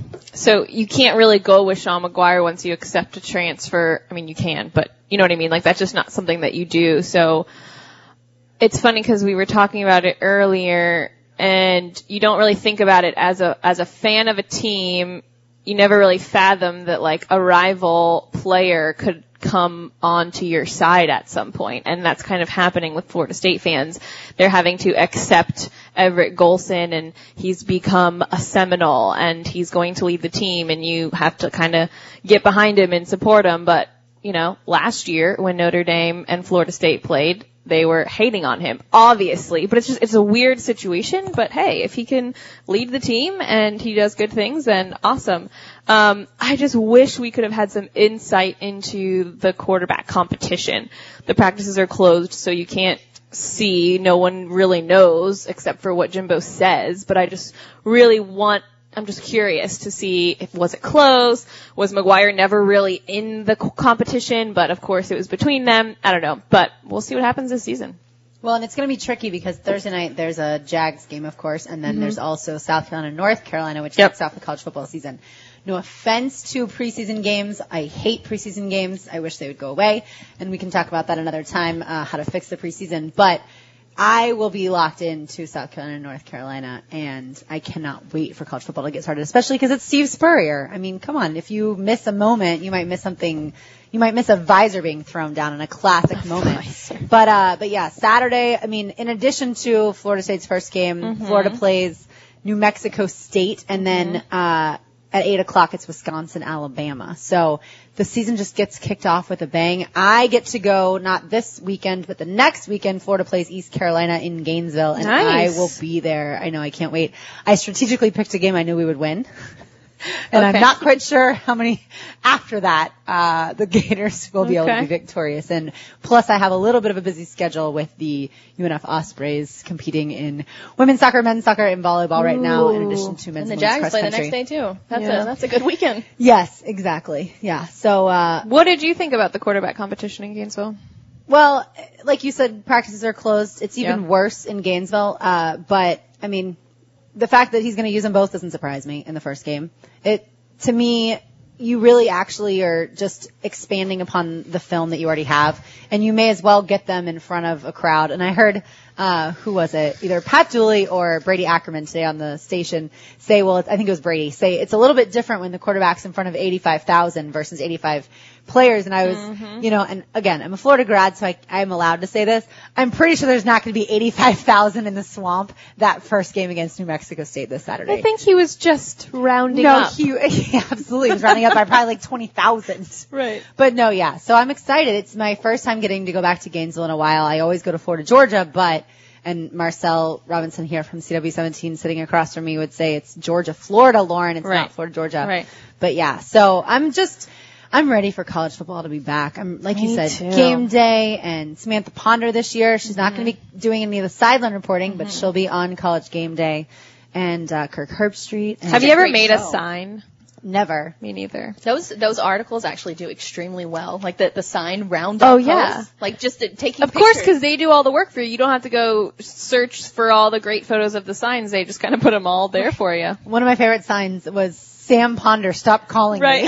so you can't really go with Sean McGuire once you accept a transfer. I mean, you can, but you know what I mean? Like, that's just not something that you do. So it's funny because we were talking about it earlier, and you don't really think about it as a as a fan of a team. You never really fathom that, like, a rival player could come onto your side at some point, and that's kind of happening with Florida State fans. They're having to accept Everett Golson, and he's become a Seminole, and he's going to lead the team, and you have to kind of get behind him and support him. But, you know, last year when Notre Dame and Florida State played, they were hating on him, obviously, but it's just, it's a weird situation. But hey, if he can lead the team and he does good things, then awesome. Um, I just wish we could have had some insight into the quarterback competition. The practices are closed, so you can't see. No one really knows except for what Jimbo says, but I just really want I'm just curious to see if was it close? Was McGuire never really in the competition? But of course it was between them. I don't know, but we'll see what happens this season. Well, and it's going to be tricky because Thursday night there's a Jags game, of course, and then mm-hmm. there's also South Carolina, North Carolina, which yep. kicks off the college football season. No offense to preseason games. I hate preseason games. I wish they would go away, and we can talk about that another time, uh, how to fix the preseason. But I will be locked into South Carolina, North Carolina, and I cannot wait for college football to get started, especially because it's Steve Spurrier. I mean, come on. If you miss a moment, you might miss something. You might miss a visor being thrown down in a classic moment. But, uh, but yeah, Saturday, I mean, in addition to Florida State's first game, mm-hmm. Florida plays New Mexico State, and then, mm-hmm. uh, at eight o'clock, it's Wisconsin, Alabama. So the season just gets kicked off with a bang. I get to go not this weekend, but the next weekend. Florida plays East Carolina in Gainesville, and nice. I will be there. I know I can't wait. I strategically picked a game I knew we would win. And okay. I'm not quite sure how many after that, uh, the Gators will be okay. able to be victorious. And plus I have a little bit of a busy schedule with the U N F Ospreys competing in women's soccer, men's soccer, and volleyball Ooh. right now, in addition to men's and the and Jags play cross country. the next day too. That's yeah. a, that's a good weekend. Yes, exactly. Yeah. So, uh, what did you think about the quarterback competition in Gainesville? Well, like you said, practices are closed. It's even yeah. worse in Gainesville. Uh, but I mean, the fact that he's going to use them both doesn't surprise me in the first game. It, to me, you really actually are just expanding upon the film that you already have, and you may as well get them in front of a crowd. And I heard, uh, who was it? Either Pat Dooley or Brady Ackerman today on the station say, well, I think it was Brady, say it's a little bit different when the quarterback's in front of eighty-five thousand versus eighty-five players. And I was, mm-hmm. you know, and again, I'm a Florida grad, so I, I'm allowed to say this. I'm pretty sure there's not going to be eighty-five thousand in the swamp that first game against New Mexico State this Saturday. I think he was just rounding no, up. No, he, he absolutely was rounding up by probably like twenty thousand. Right. But no, yeah. So I'm excited. It's my first time getting to go back to Gainesville in a while. I always go to Florida, Georgia, but, and Marcel Robinson here from C W seventeen sitting across from me would say it's Georgia, Florida, Lauren. It's right. not Florida, Georgia. Right. But yeah, so I'm just, I'm ready for college football to be back. I'm, like Me you said, too. game day, and Samantha Ponder this year. She's mm-hmm. not going to be doing any of the sideline reporting, mm-hmm. but she'll be on college game day. And, uh, Kirk Herbstreit. And Have you ever made show. a sign? Never. Me neither. Those those articles actually do extremely well. Like the the sign roundup. Oh yeah. Posts, like just to, taking. Of pictures. course, because they do all the work for you. You don't have to go search for all the great photos of the signs. They just kind of put them all there for you. One of my favorite signs was Sam Ponder, stop calling right. me.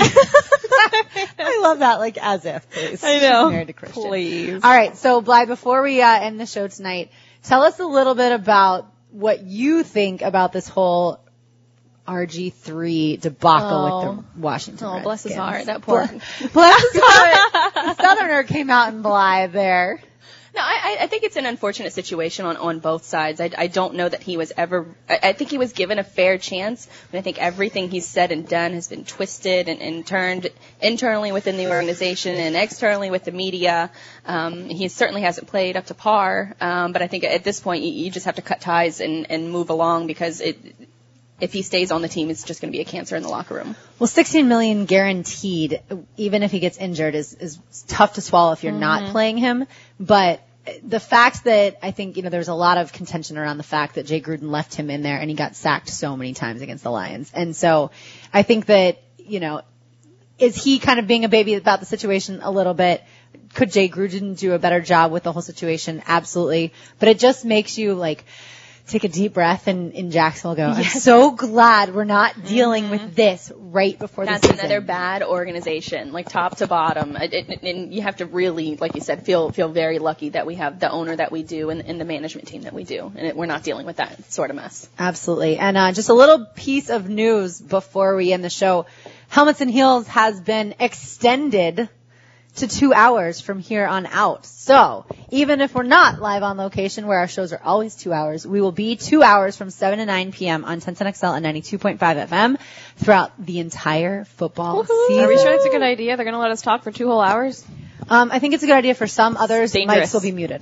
I love that, like as if, please. I know. Married to Christian. Please. All right, so Bly, before we uh, end the show tonight, tell us a little bit about what you think about this whole R G three debacle oh. with the Washington Oh, Redskins. bless his heart. That poor. Bless his heart. The Southerner came out in Bly there. No, I, I think it's an unfortunate situation on, on both sides. I, I don't know that he was ever, I, I think he was given a fair chance, but I think everything he's said and done has been twisted and, and turned internally within the organization and externally with the media. Um, he certainly hasn't played up to par, um, but I think at this point you, you just have to cut ties and, and move along because it, if he stays on the team, it's just going to be a cancer in the locker room. Well, sixteen million guaranteed, even if he gets injured, is, is tough to swallow if you're mm-hmm. not playing him. But the fact that I think, you know, there's a lot of contention around the fact that Jay Gruden left him in there and he got sacked so many times against the Lions. And so I think that, you know, is he kind of being a baby about the situation a little bit? Could Jay Gruden do a better job with the whole situation? Absolutely. But it just makes you like, take a deep breath and in Jacksonville go, yes. I'm so glad we're not dealing mm-hmm. with this right before That's the season. That's another bad organization, like top to bottom. It, it, and you have to really, like you said, feel feel very lucky that we have the owner that we do and, and the management team that we do. And it, we're not dealing with that sort of mess. Absolutely. And uh, just a little piece of news before we end the show. Helmets and Heels has been extended to two hours from here on out. So even if we're not live on location where our shows are always two hours, we will be two hours from seven to nine p.m. on ten ten X L and ninety-two point five F M throughout the entire football Woo-hoo. season. Are we sure it's a good idea? They're going to let us talk for two whole hours? Um, I think it's a good idea for some. Others Dangerous. might still be muted.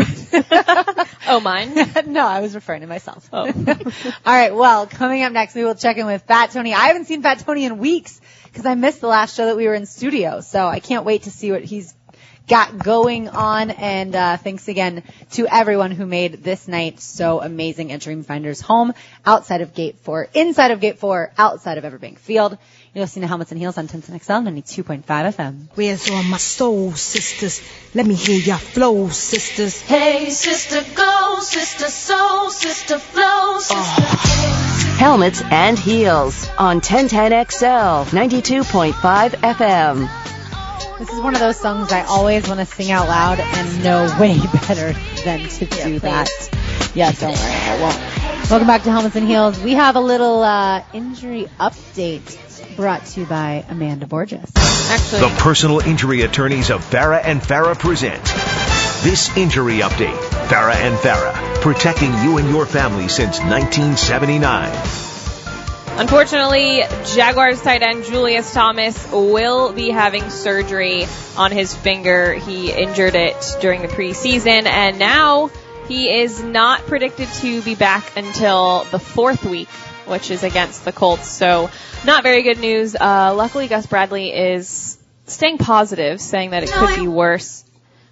Oh, mine? No, I was referring to myself. Oh. All right. Well, coming up next, we will check in with Fat Tony. I haven't seen Fat Tony in weeks because I missed the last show that we were in studio. So I can't wait to see what he's got going on. And uh, thanks again to everyone who made this night so amazing at Dreamfinders home, outside of Gate four, inside of Gate four, outside of Everbank Field. You're listening to Helmets and Heels on ten ten X L, ninety-two point five F M. Where's all my soul sisters? Let me hear your flow, sisters. Hey, sister, go, sister, soul, sister, flow, sister. Oh. Helmets and Heels on ten ten X L, ninety-two point five F M. This is one of those songs I always want to sing out loud and know way better than to do yeah, that. Yeah, don't worry, I won't. Welcome back to Helmets and Heels. We have a little uh, injury update brought to you by Amanda Borges. Actually, the personal injury attorneys of Farah and Farah present this injury update. Farah and Farah, protecting you and your family since nineteen seventy-nine. Unfortunately, Jaguars tight end Julius Thomas will be having surgery on his finger. He injured it during the preseason, and now he is not predicted to be back until the fourth week, which is against the Colts. So not very good news. Uh, luckily, Gus Bradley is staying positive, saying that it could be worse.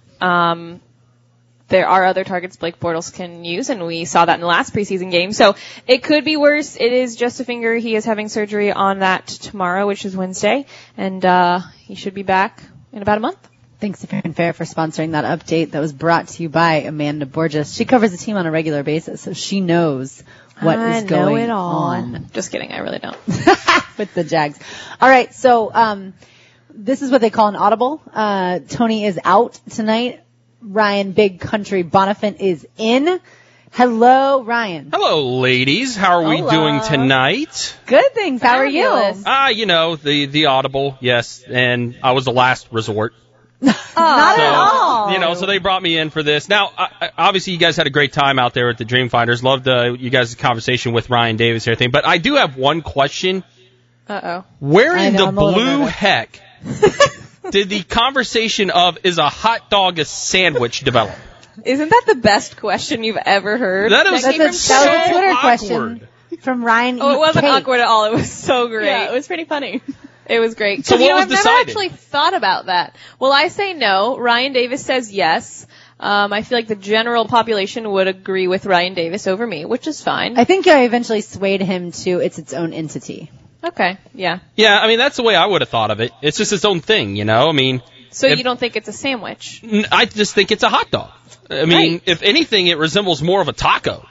Um, there are other targets Blake Bortles can use, and we saw that in the last preseason game. So it could be worse. It is just a finger. He is having surgery on that tomorrow, which is Wednesday, and uh, he should be back in about a month. Thanks to Fair and Fair for sponsoring that update that was brought to you by Amanda Borges. She covers the team on a regular basis, so she knows what I is going know it all. on. Just kidding, I really don't. With the Jags. All right, so um, this is what they call an audible. Uh, Tony is out tonight. Ryan Big Country Bonifant is in. Hello, Ryan. Hello, ladies. How are we Hello. doing tonight? Good, thanks. How are you? Ah, uh, you know, the, the audible, yes, and I was the last resort. Not so, at all. You know, so they brought me in for this. Now, I, obviously, you guys had a great time out there at the Dreamfinders. Loved uh, you guys' conversation with Ryan Davis and everything. But I do have one question. Uh-oh. Where I in know, the I'm a little blue nervous. heck did the conversation of is a hot dog a sandwich develop? Isn't that the best question you've ever heard? That is That's so a, that was a Twitter awkward. question from Ryan Oh, E. it wasn't Kate. awkward at all. It was so great. Yeah, it was pretty funny. It was great. So you what know, was I've never decided? actually thought about that. Well, I say no. Ryan Davis says yes. Um, I feel like the general population would agree with Ryan Davis over me, which is fine. I think I eventually swayed him to it's its own entity. Okay, yeah. Yeah, I mean, that's the way I would have thought of it. It's just its own thing, you know? I mean, So if- you don't think it's a sandwich? n- I just think it's a hot dog. I mean, Right. if anything, it resembles more of a taco.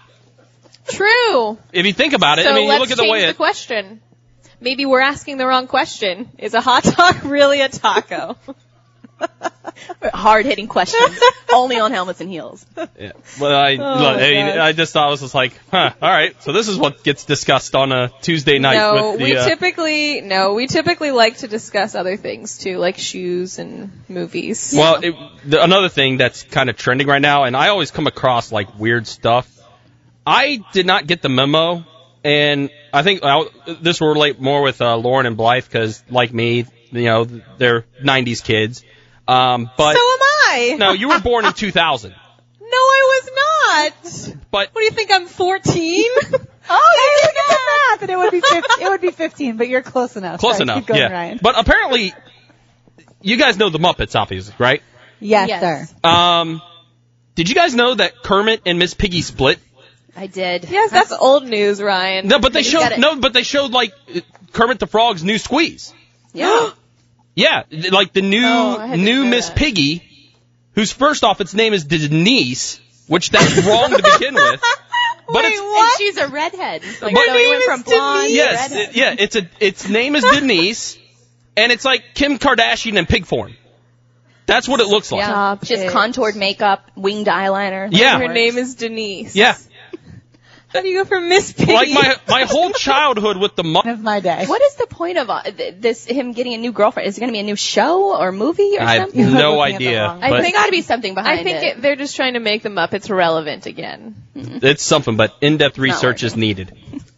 True. If you think about it, So I mean, you let's look at the change way the it... question. Maybe we're asking the wrong question. Is a hot dog really a taco? Hard-hitting questions, only on Helmets and Heels. Yeah. Well, I, Oh, look, I, mean, gosh. I just thought it was just like, huh, all right. So this is what gets discussed on a Tuesday night. No, with the, we uh, typically no, we typically like to discuss other things too, like shoes and movies. Well, it, the, another thing that's kind of trending right now, and I always come across like weird stuff. I did not get the memo, and I think I, this will relate more with uh, Lauren and Blythe because, like me, you know, they're nineties kids. Um, but so am I. no, you were born in two thousand. No, I was not. But what do you think? I'm fourteen. Oh, you did the math, and it would be fifteen, it would be fifteen, but you're close enough. close Sorry, enough, keep going, yeah. Ryan. But apparently, you guys know the Muppets, obviously, right? Yes, Yes. sir. Um, did you guys know that Kermit and Miss Piggy split? I did. Yes, that's old news, Ryan. No, but they You got showed it. no, but they showed like Kermit the Frog's new squeeze. Yeah. Yeah, like the new Oh, I had to new know Miss that. Piggy, whose first off its name is Denise, which that's wrong to begin with. But Wait, it's And she's a redhead. Like, But- so he went from blonde to yes, redhead. it- yeah, it's a its name is Denise, and it's like Kim Kardashian in pig form. That's what it looks like. Yeah. Stop Just it. contoured makeup, winged eyeliner. Yeah. Her name is Denise. Yeah, How do you go from Miss Piggy? like my my whole childhood with the Muppets. Of my day. What is the point of uh, th- this? Him getting a new girlfriend? Is it going to be a new show or movie or I have something? no looking at the idea, wrong- I but think got to be something behind I think it, they're just trying to make the Muppets relevant again. it's something. But in-depth research is working. needed.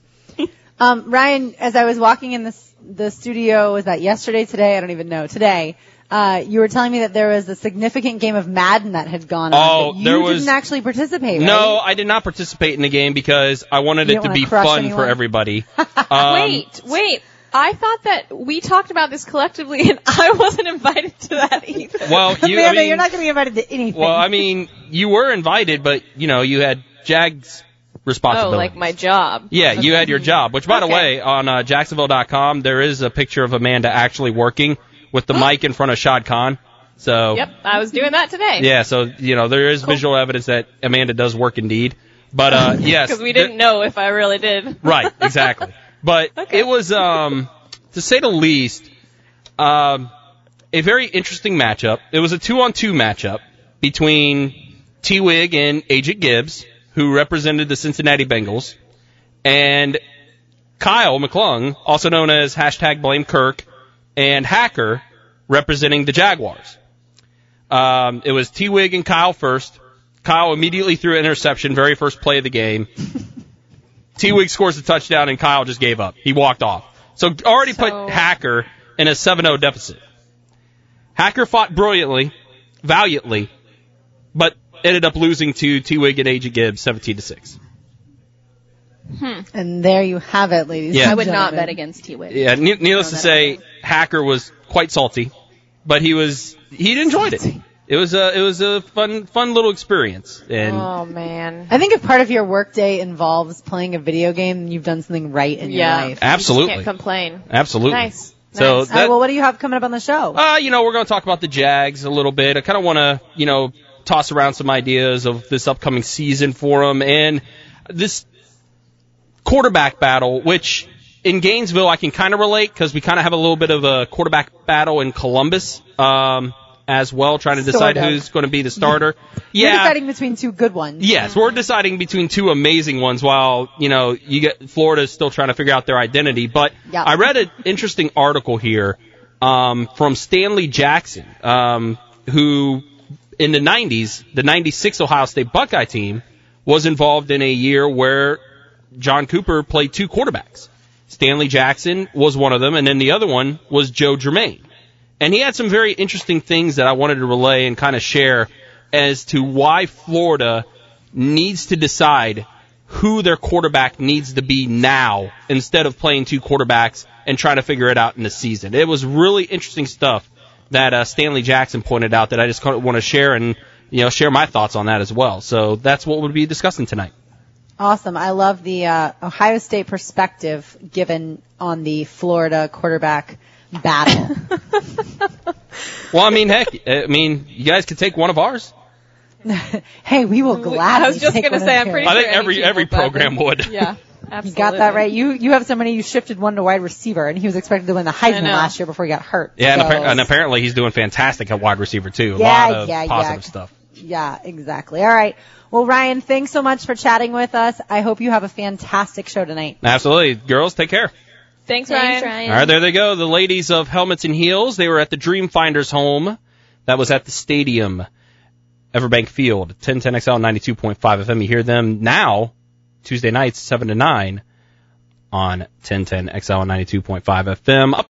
Um, Ryan, as I was walking in the s- the studio, was that yesterday, today? I don't even know. Today, uh, you were telling me that there was a significant game of Madden that had gone on. Oh, but you there was- didn't actually participate, right? No, I did not participate in the game because I wanted You it don't to wanna be crush fun anyone? for everybody. Um, wait, wait. I thought that we talked about this collectively, and I wasn't invited to that either. Well, you, I Amanda, mean, you're not going to be invited to anything. well, I mean, you were invited, but you know, you had Jag's Oh, responsibility. like my job. Yeah, you had your job. Which, by the Okay. way, on uh, Jacksonville dot com, there is a picture of Amanda actually working with the mic in front of Shad Khan. So, Yep, I was doing that today. yeah, so you know, there is visual evidence that Amanda does work indeed. But uh, yes, Because we didn't know if I really did. right, exactly. But it was, um, to say the least, um, a very interesting matchup. It was a two-on-two matchup between T-Wig and Agent Gibbs, who represented the Cincinnati Bengals, and Kyle McClung, also known as hashtag Blame Kirk, and Hacker, representing the Jaguars. Um, it was T-Wig and Kyle first. Kyle immediately threw an interception, very first play of the game. T-Wig scores a touchdown, and Kyle just gave up. He walked off. So already So- put Hacker in a seven oh deficit. Hacker fought brilliantly, valiantly, but ended up losing to T-Wig and Agent Gibbs seventeen to six. and there you have it, ladies Yeah. and I would not gentlemen. bet against T-Wig. Yeah, ne- needless to that say, Hacker was quite salty, but he was he enjoyed it. It was a it was a fun fun little experience, and Oh, man. I think if part of your workday involves playing a video game, you've done something right in Yeah. your life. absolutely, Can't complain. absolutely. Nice. So Nice. Uh, that, well, what do you have coming up on the show? Uh, you know, we're going to talk about the Jags a little bit. I kind of want to, you know, toss around some ideas of this upcoming season for them and this quarterback battle, which in Gainesville I can kind of relate because we kind of have a little bit of a quarterback battle in Columbus um, as well, trying to decide Sort of. who's going to be the starter. You're yeah. deciding between two good ones. Yes, we're deciding between two amazing ones while, you know, you get Florida's still trying to figure out their identity. But Yeah. I read an interesting article here um, from Stanley Jackson, um, who in the nineties, the ninety-six Ohio State Buckeye team was involved in a year where John Cooper played two quarterbacks. Stanley Jackson was one of them, and then the other one was Joe Germain. And he had some very interesting things that I wanted to relay and kind of share as to why Florida needs to decide who their quarterback needs to be now instead of playing two quarterbacks and trying to figure it out in the season. It was really interesting stuff that uh, Stanley Jackson pointed out that I just want to share and, you know, share my thoughts on that as well. So that's what we'll be discussing tonight. Awesome. I love the uh, Ohio State perspective given on the Florida quarterback battle. Well, I mean, heck, I mean, you guys could take one of ours. Hey, we will gladly I was just take going to one say, of I'm pretty yours. I sure think every any every team will program gladly- would. Yeah. Absolutely. You got that right. You you have somebody you shifted one to wide receiver, and he was expected to win the Heisman know. last year before he got hurt. Yeah, and, So- appa- and apparently he's doing fantastic at wide receiver too. A Yeah, lot of yeah, positive yeah. stuff. Yeah, exactly. All right. Well, Ryan, thanks so much for chatting with us. I hope you have a fantastic show tonight. Absolutely. Girls, take care. Thanks, Thanks, Ryan. Ryan. All right, there they go. The ladies of Helmets and Heels. They were at the Dreamfinders home. That was at the stadium, Everbank Field, ten ten X L ninety-two point five F M. You hear them now, Tuesday nights, seven to nine, on ten ten X L ninety-two point five F M. Up